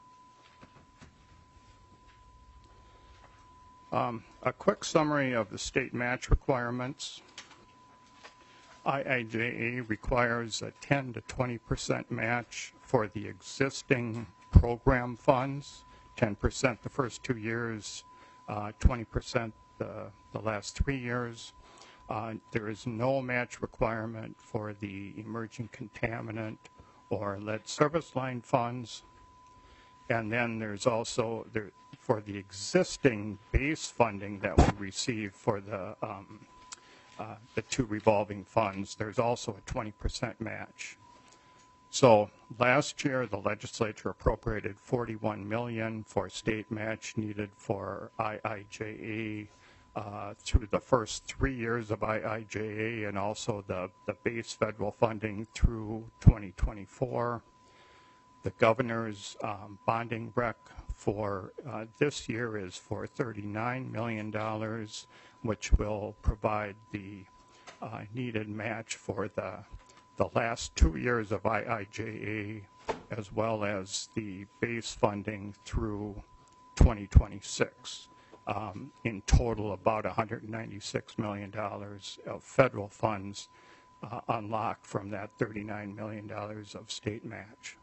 Um, a quick summary of the state match requirements. I I J A requires a ten to twenty percent match for the existing program funds, ten percent the first two years, uh, twenty percent the, the last three years. Uh, there is no match requirement for the emerging contaminant or lead service line funds. And then there's also, there, for the existing base funding that we receive for the um, Uh, the two revolving funds, there's also a twenty percent match. So last year, the legislature appropriated forty-one million dollars for state match needed for I I J A uh, through the first three years of I I J A and also the, the base federal funding through twenty twenty-four. The governor's um, bonding rec for uh, this year is for thirty-nine million dollars, which will provide the uh, needed match for the, the last two years of I I J A, as well as the base funding through twenty twenty-six. Um, in total, about one hundred ninety-six million dollars of federal funds uh, unlock from that thirty-nine million dollars of state match.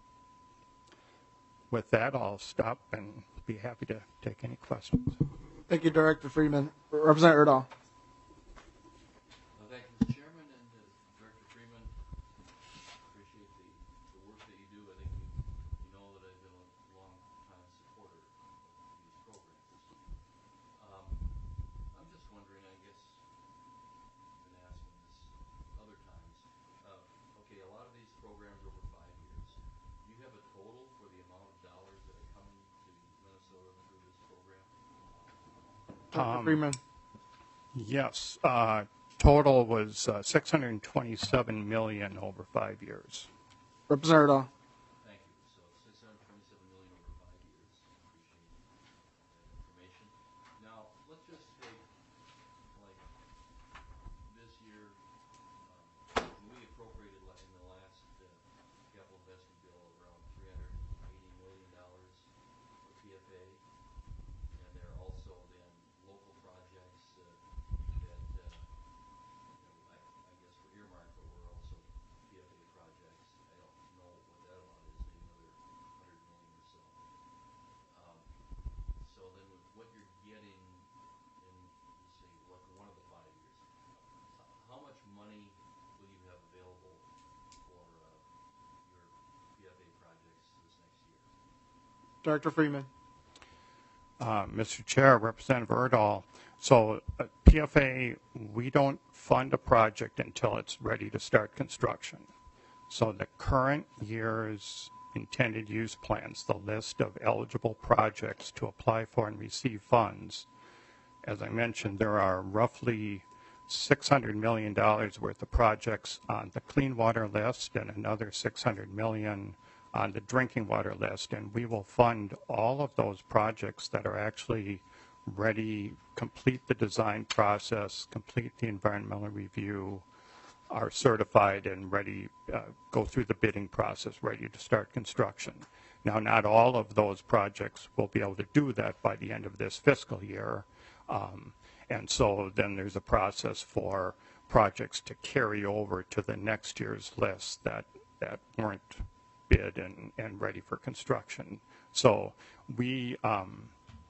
With that, I'll stop and be happy to take any questions. Thank you, Director Freeman. Representative Erdahl. Uh, Thank you, Mister Chairman, and uh, Director Freeman. Appreciate the, the work that you do. I think you, you know that I've been a long time supporter of these programs. Um, I'm just wondering, I guess, I've been asking this other times. Uh, okay, a lot of these programs over five years. Do you have a total for the amount of dollars that are coming to Minnesota through this program? Doctor Um, Freeman. Yes, uh, total was uh, six hundred twenty-seven million dollars over five years. Representative Erdahl. Thank you. So six hundred twenty-seven million over five years. Appreciate that information. Now, let's just take, like, this year, um, we appropriated like in the last uh, capital investment bill around three hundred eighty million dollars for P F A. And there are also then local projects uh, that, uh, you know, I, I guess were earmarked, but were also P F A projects. I don't know what that amount is, maybe another hundred million or so. Um, so then with what you're getting in, let's see, like one of the five years, h- how much money will you have available for uh, your P F A projects this next year? Director Freeman. Uh, Mister Chair, Representative Erdahl, so uh, P F A, we don't fund a project until it's ready to start construction. So the current year's intended use plans, the list of eligible projects to apply for and receive funds, as I mentioned, there are roughly six hundred million dollars worth of projects on the clean water list and another six hundred million dollars on the drinking water list, and we will fund all of those projects that are actually ready, complete the design process, complete the environmental review, are certified and ready, uh, go through the bidding process, ready to start construction. Now, not all of those projects will be able to do that by the end of this fiscal year, um, and so then there's a process for projects to carry over to the next year's list that, that weren't bid and, and ready for construction. So we um,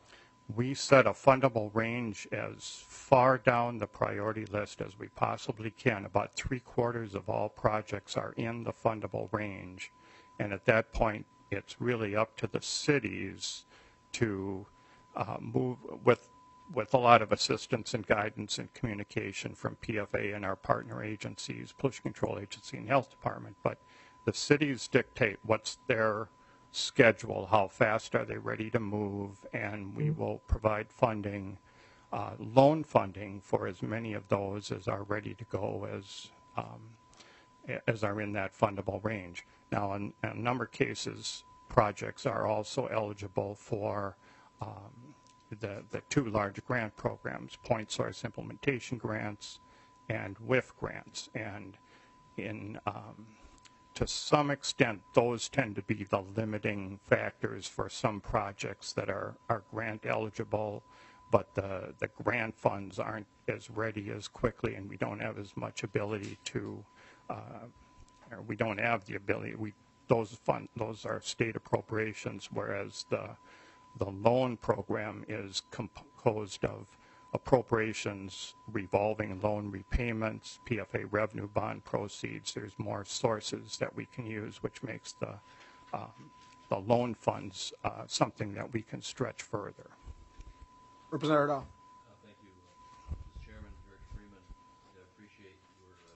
we set a fundable range as far down the priority list as we possibly can. About three quarters of all projects are in the fundable range, and at that point it's really up to the cities to uh, move with with a lot of assistance and guidance and communication from P F A and our partner agencies, Pollution Control Agency and Health Department. But the cities dictate what's their schedule, how fast are they ready to move, and we will provide funding, uh, loan funding for as many of those as are ready to go as um, as are in that fundable range. Now, in, in a number of cases, projects are also eligible for um, the, the two large grant programs, Point Source Implementation Grants and W I F grants. And in um, to some extent, those tend to be the limiting factors for some projects that are, are grant eligible, but the, the grant funds aren't as ready as quickly, and we don't have as much ability to, uh, or we don't have the ability, we, those fund, those are state appropriations, whereas the, the loan program is composed of appropriations, revolving loan repayments, P F A revenue bond proceeds. There's more sources that we can use, which makes the um, the loan funds uh, something that we can stretch further. Representative Erdahl. Uh, thank you, uh, Mister Chairman, Director Freeman. I appreciate your uh,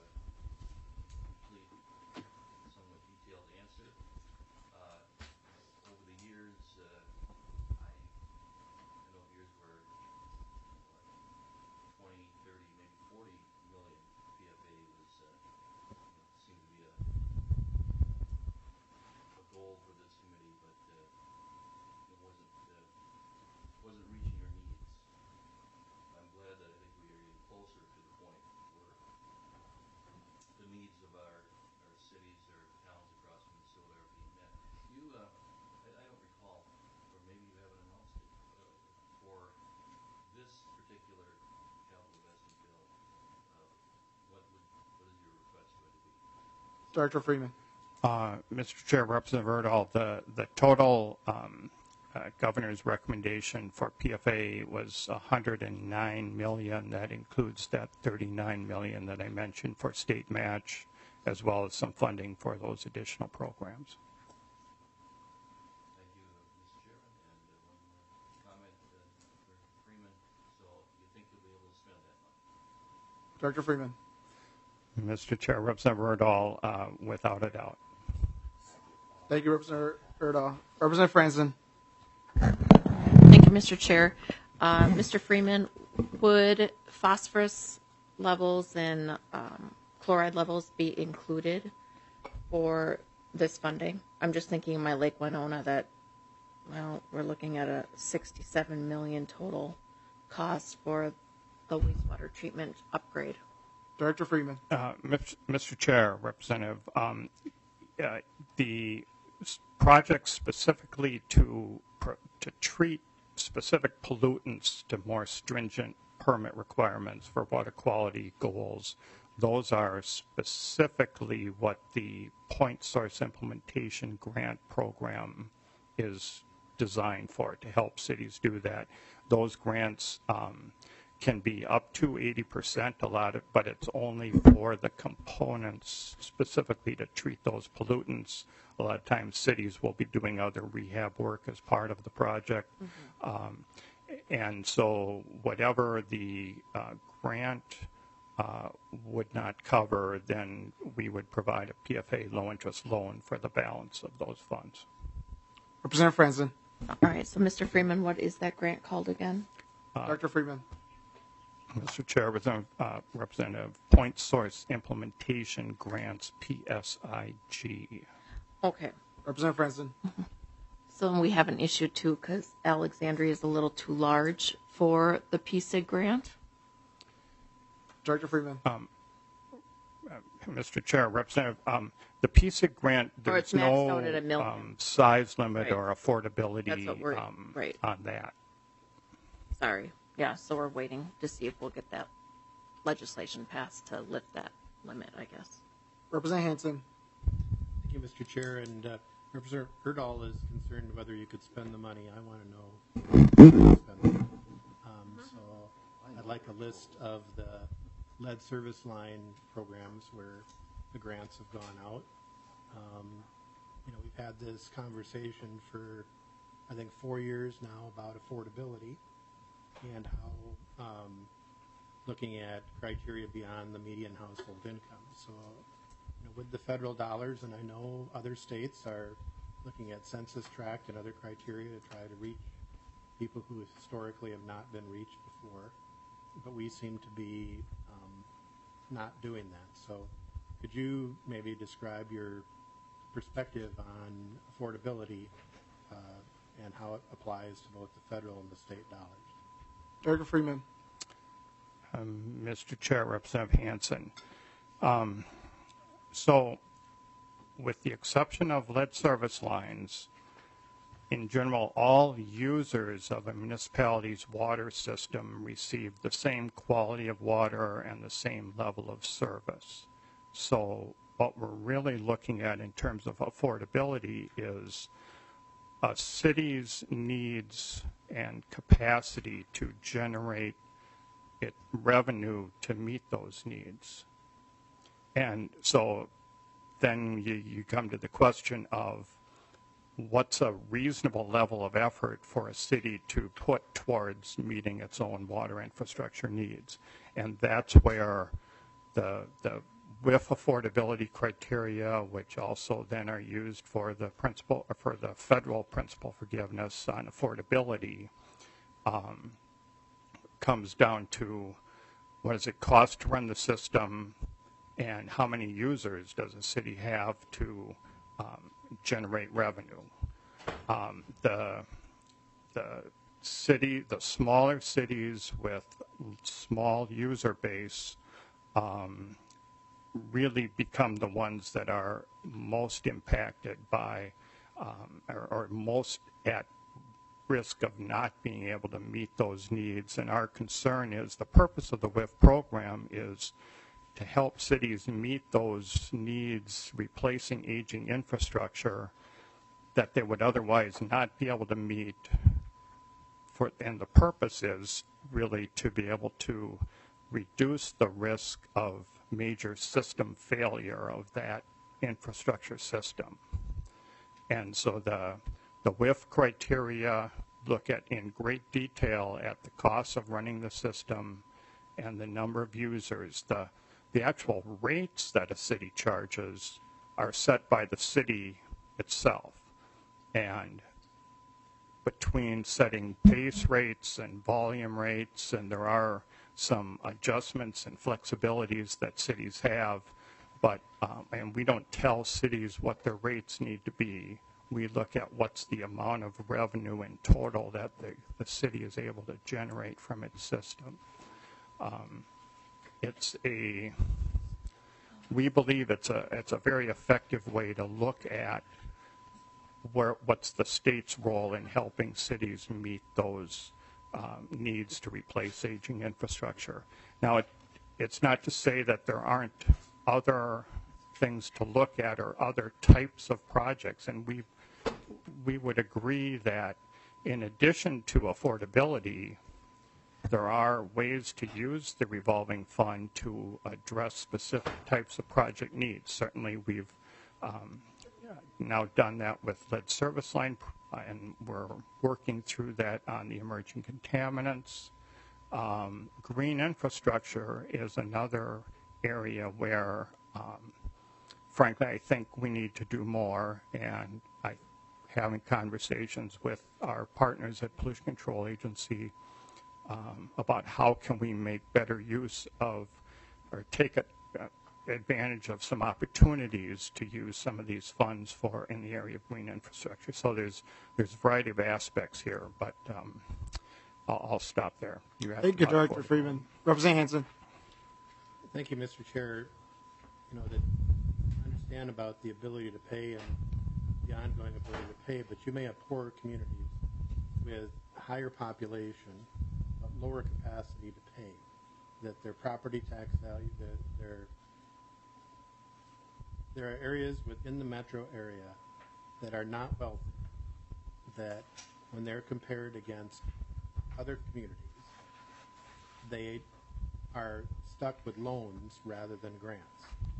complete, somewhat detailed answer. Uh, over the years, uh, I, I know years where twenty, thirty, maybe forty million P F A was, uh, you know, seemed to be a, a goal for this committee, but uh, it wasn't uh, wasn't reaching your needs. Director Freeman. Uh, Mister Chair, Representative Erdahl, the, the total um, uh, governor's recommendation for P F A was one hundred nine million dollars. That includes that thirty-nine million dollars that I mentioned for state match, as well as some funding for those additional programs. Thank you, Mister Chairman. And uh, one more comment uh, for Freeman. So you think you'll be able to spend that money? Director Freeman. Mister Chair, Representative Erdahl, uh, without a doubt. Thank you, Representative Erdahl. Representative Franzen. Thank you, Mister Chair. Uh, Mister Freeman, would phosphorus levels and um, chloride levels be included for this funding? I'm just thinking of my Lake Winona that, well, we're looking at a sixty-seven million dollars total cost for the wastewater treatment upgrade. Director Freeman. Uh, Mister Chair, Representative, um, uh, the s- project specifically to pr- to treat specific pollutants to more stringent permit requirements for water quality goals, those are specifically what the Point Source Implementation Grant Program is designed for, to help cities do that. Those grants um, can be up to eighty percent allotted, but it's only for the components specifically to treat those pollutants. A lot of times cities will be doing other rehab work as part of the project. Mm-hmm. um, and so whatever the uh, grant uh, would not cover, then we would provide a P F A low interest loan for the balance of those funds. Representative Franzen. All right, so Mister Freeman, what is that grant called again? Uh, Director Freeman. Mister Chair, Representative, uh, Representative Point Source Implementation Grants, P S I G. Okay. Representative Franzen. Mm-hmm. So we have an issue too because Alexandria is a little too large for the P S I G grant. Director Freeman. Um, uh, Mister Chair, Representative, um, the P S I G grant, Or it's there's maxed no out at a million. um, size limit Right. or affordability That's what we're- um, right. on that. Sorry. Yeah, so we're waiting to see if we'll get that legislation passed to lift that limit, I guess. Representative Hanson. Thank you, Mister Chair. And uh, Representative Erdahl is concerned whether you could spend the money. I want to know how you could spend the money. Um, so I'd like a list of the lead service line programs where the grants have gone out. Um, you know, we've had this conversation for, I think, four years now about affordability and how um, looking at criteria beyond the median household income. So, you know, with the federal dollars, and I know other states are looking at census tract and other criteria to try to reach people who historically have not been reached before, but we seem to be um, not doing that. So could you maybe describe your perspective on affordability uh, and how it applies to both the federal and the state dollars? Director Freeman. Um, Mister Chair, Representative Hanson. Um, so with the exception of lead service lines, in general, all users of a municipality's water system receive the same quality of water and the same level of service. So what we're really looking at in terms of affordability is a city's needs and capacity to generate it revenue to meet those needs. And so then you, you come to the question of what's a reasonable level of effort for a city to put towards meeting its own water infrastructure needs. And that's where the, the W I F affordability criteria, which also then are used for the principal, for the federal principal forgiveness on affordability, um, comes down to what does it cost to run the system and how many users does a city have to um, generate revenue. Um, the, the city, the smaller cities with small user base um, really become the ones that are most impacted by um, or, or most at risk of not being able to meet those needs. And our concern is the purpose of the W I F program is to help cities meet those needs, replacing aging infrastructure that they would otherwise not be able to meet. For, and the purpose is really to be able to reduce the risk of major system failure of that infrastructure system. And so the, the W I F criteria look at in great detail at the cost of running the system and the number of users. The, the actual rates that a city charges are set by the city itself. And between setting base rates and volume rates, and there are some adjustments and flexibilities that cities have, but um, and we don't tell cities what their rates need to be. We look at what's the amount of revenue in total that the, the city is able to generate from its system. Um, it's a, we believe it's a, it's a very effective way to look at where, what's the state's role in helping cities meet those um, needs to replace aging infrastructure. Now, it, it's not to say that there aren't other things to look at or other types of projects, and we we would agree that in addition to affordability, there are ways to use the revolving fund to address specific types of project needs. Certainly, we've um, now done that with lead service line, and we're working through that on the emerging contaminants. Um, green infrastructure is another area where, um, frankly, I think we need to do more, and I having conversations with our partners at Pollution Control Agency um, about how can we make better use of or take a, uh, advantage of some opportunities to use some of these funds for in the area of green infrastructure. So there's there's a variety of aspects here, but um, I'll, I'll stop there. You Thank you, Director Freeman. Representative Hansen. Thank you, Mister Chair. You know, that I understand about the ability to pay and the ongoing ability to pay, but you may have poorer communities with higher population, but lower capacity to pay, that their property tax value, that their there are areas within the metro area that are not wealthy, that when they're compared against other communities, they are stuck with loans rather than grants.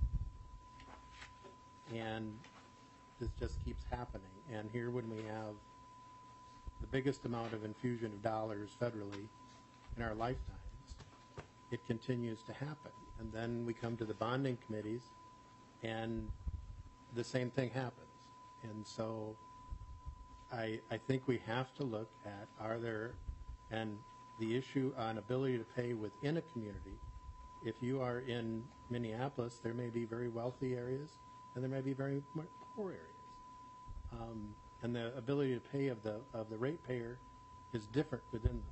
And this just keeps happening. And here when we have the biggest amount of infusion of dollars federally in our lifetimes, it continues to happen. And then we come to the bonding committees and the same thing happens. And so I, I think we have to look at, are there, and the issue on ability to pay within a community, if you are in Minneapolis, there may be very wealthy areas and there may be very poor areas. Um, and the ability to pay of the of the ratepayer is different within them.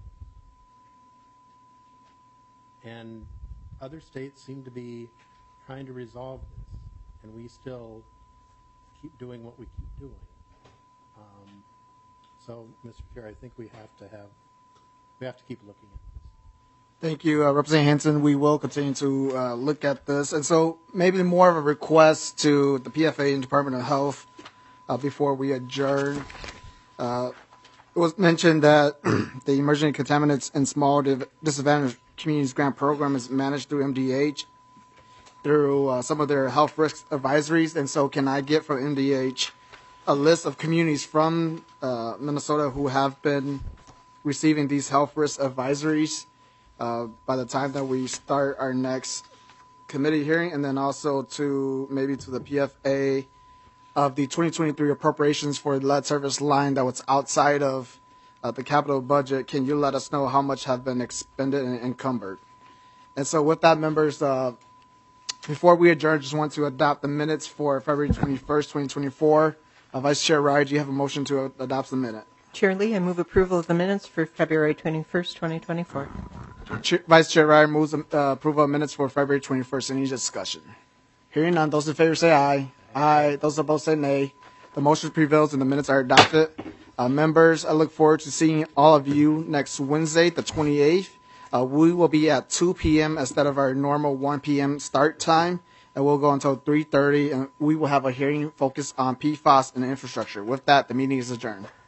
And other states seem to be trying to resolve this, and we still keep doing what we keep doing. Um, so, Mister Chair, I think we have to have we have to keep looking at this. Thank you, uh, Representative Hansen. We will continue to uh, look at this. And so maybe more of a request to the P F A and Department of Health uh, before we adjourn. Uh, it was mentioned that the Emerging Contaminants and Small Disadvantaged Communities Grant Program is managed through M D H through uh, some of their health risk advisories. And so can I get from M D H a list of communities from uh, Minnesota who have been receiving these health risk advisories Uh, by the time that we start our next committee hearing, and then also to maybe to the P F A of the twenty twenty-three appropriations for the lead service line that was outside of uh, the capital budget. Can you let us know how much have been expended and encumbered? And so with that, members, uh, before we adjourn, just want to adopt the minutes for February twenty-first, twenty twenty-four. Uh, Vice Chair Rye, do you have a motion to adopt the minute? Chair Lee, I move approval of the minutes for February twenty-first, twenty twenty-four. Vice Chair Ryan moves uh, approval of minutes for February twenty-first. Any discussion? Hearing none, those in favor say aye. Aye. Those opposed say nay. The motion prevails and the minutes are adopted. Uh, members, I look forward to seeing all of you next Wednesday, the twenty-eighth. Uh, we will be at two p.m. instead of our normal one p.m. start time, and we'll go until three thirty, and we will have a hearing focused on P FAS and infrastructure. With that, the meeting is adjourned.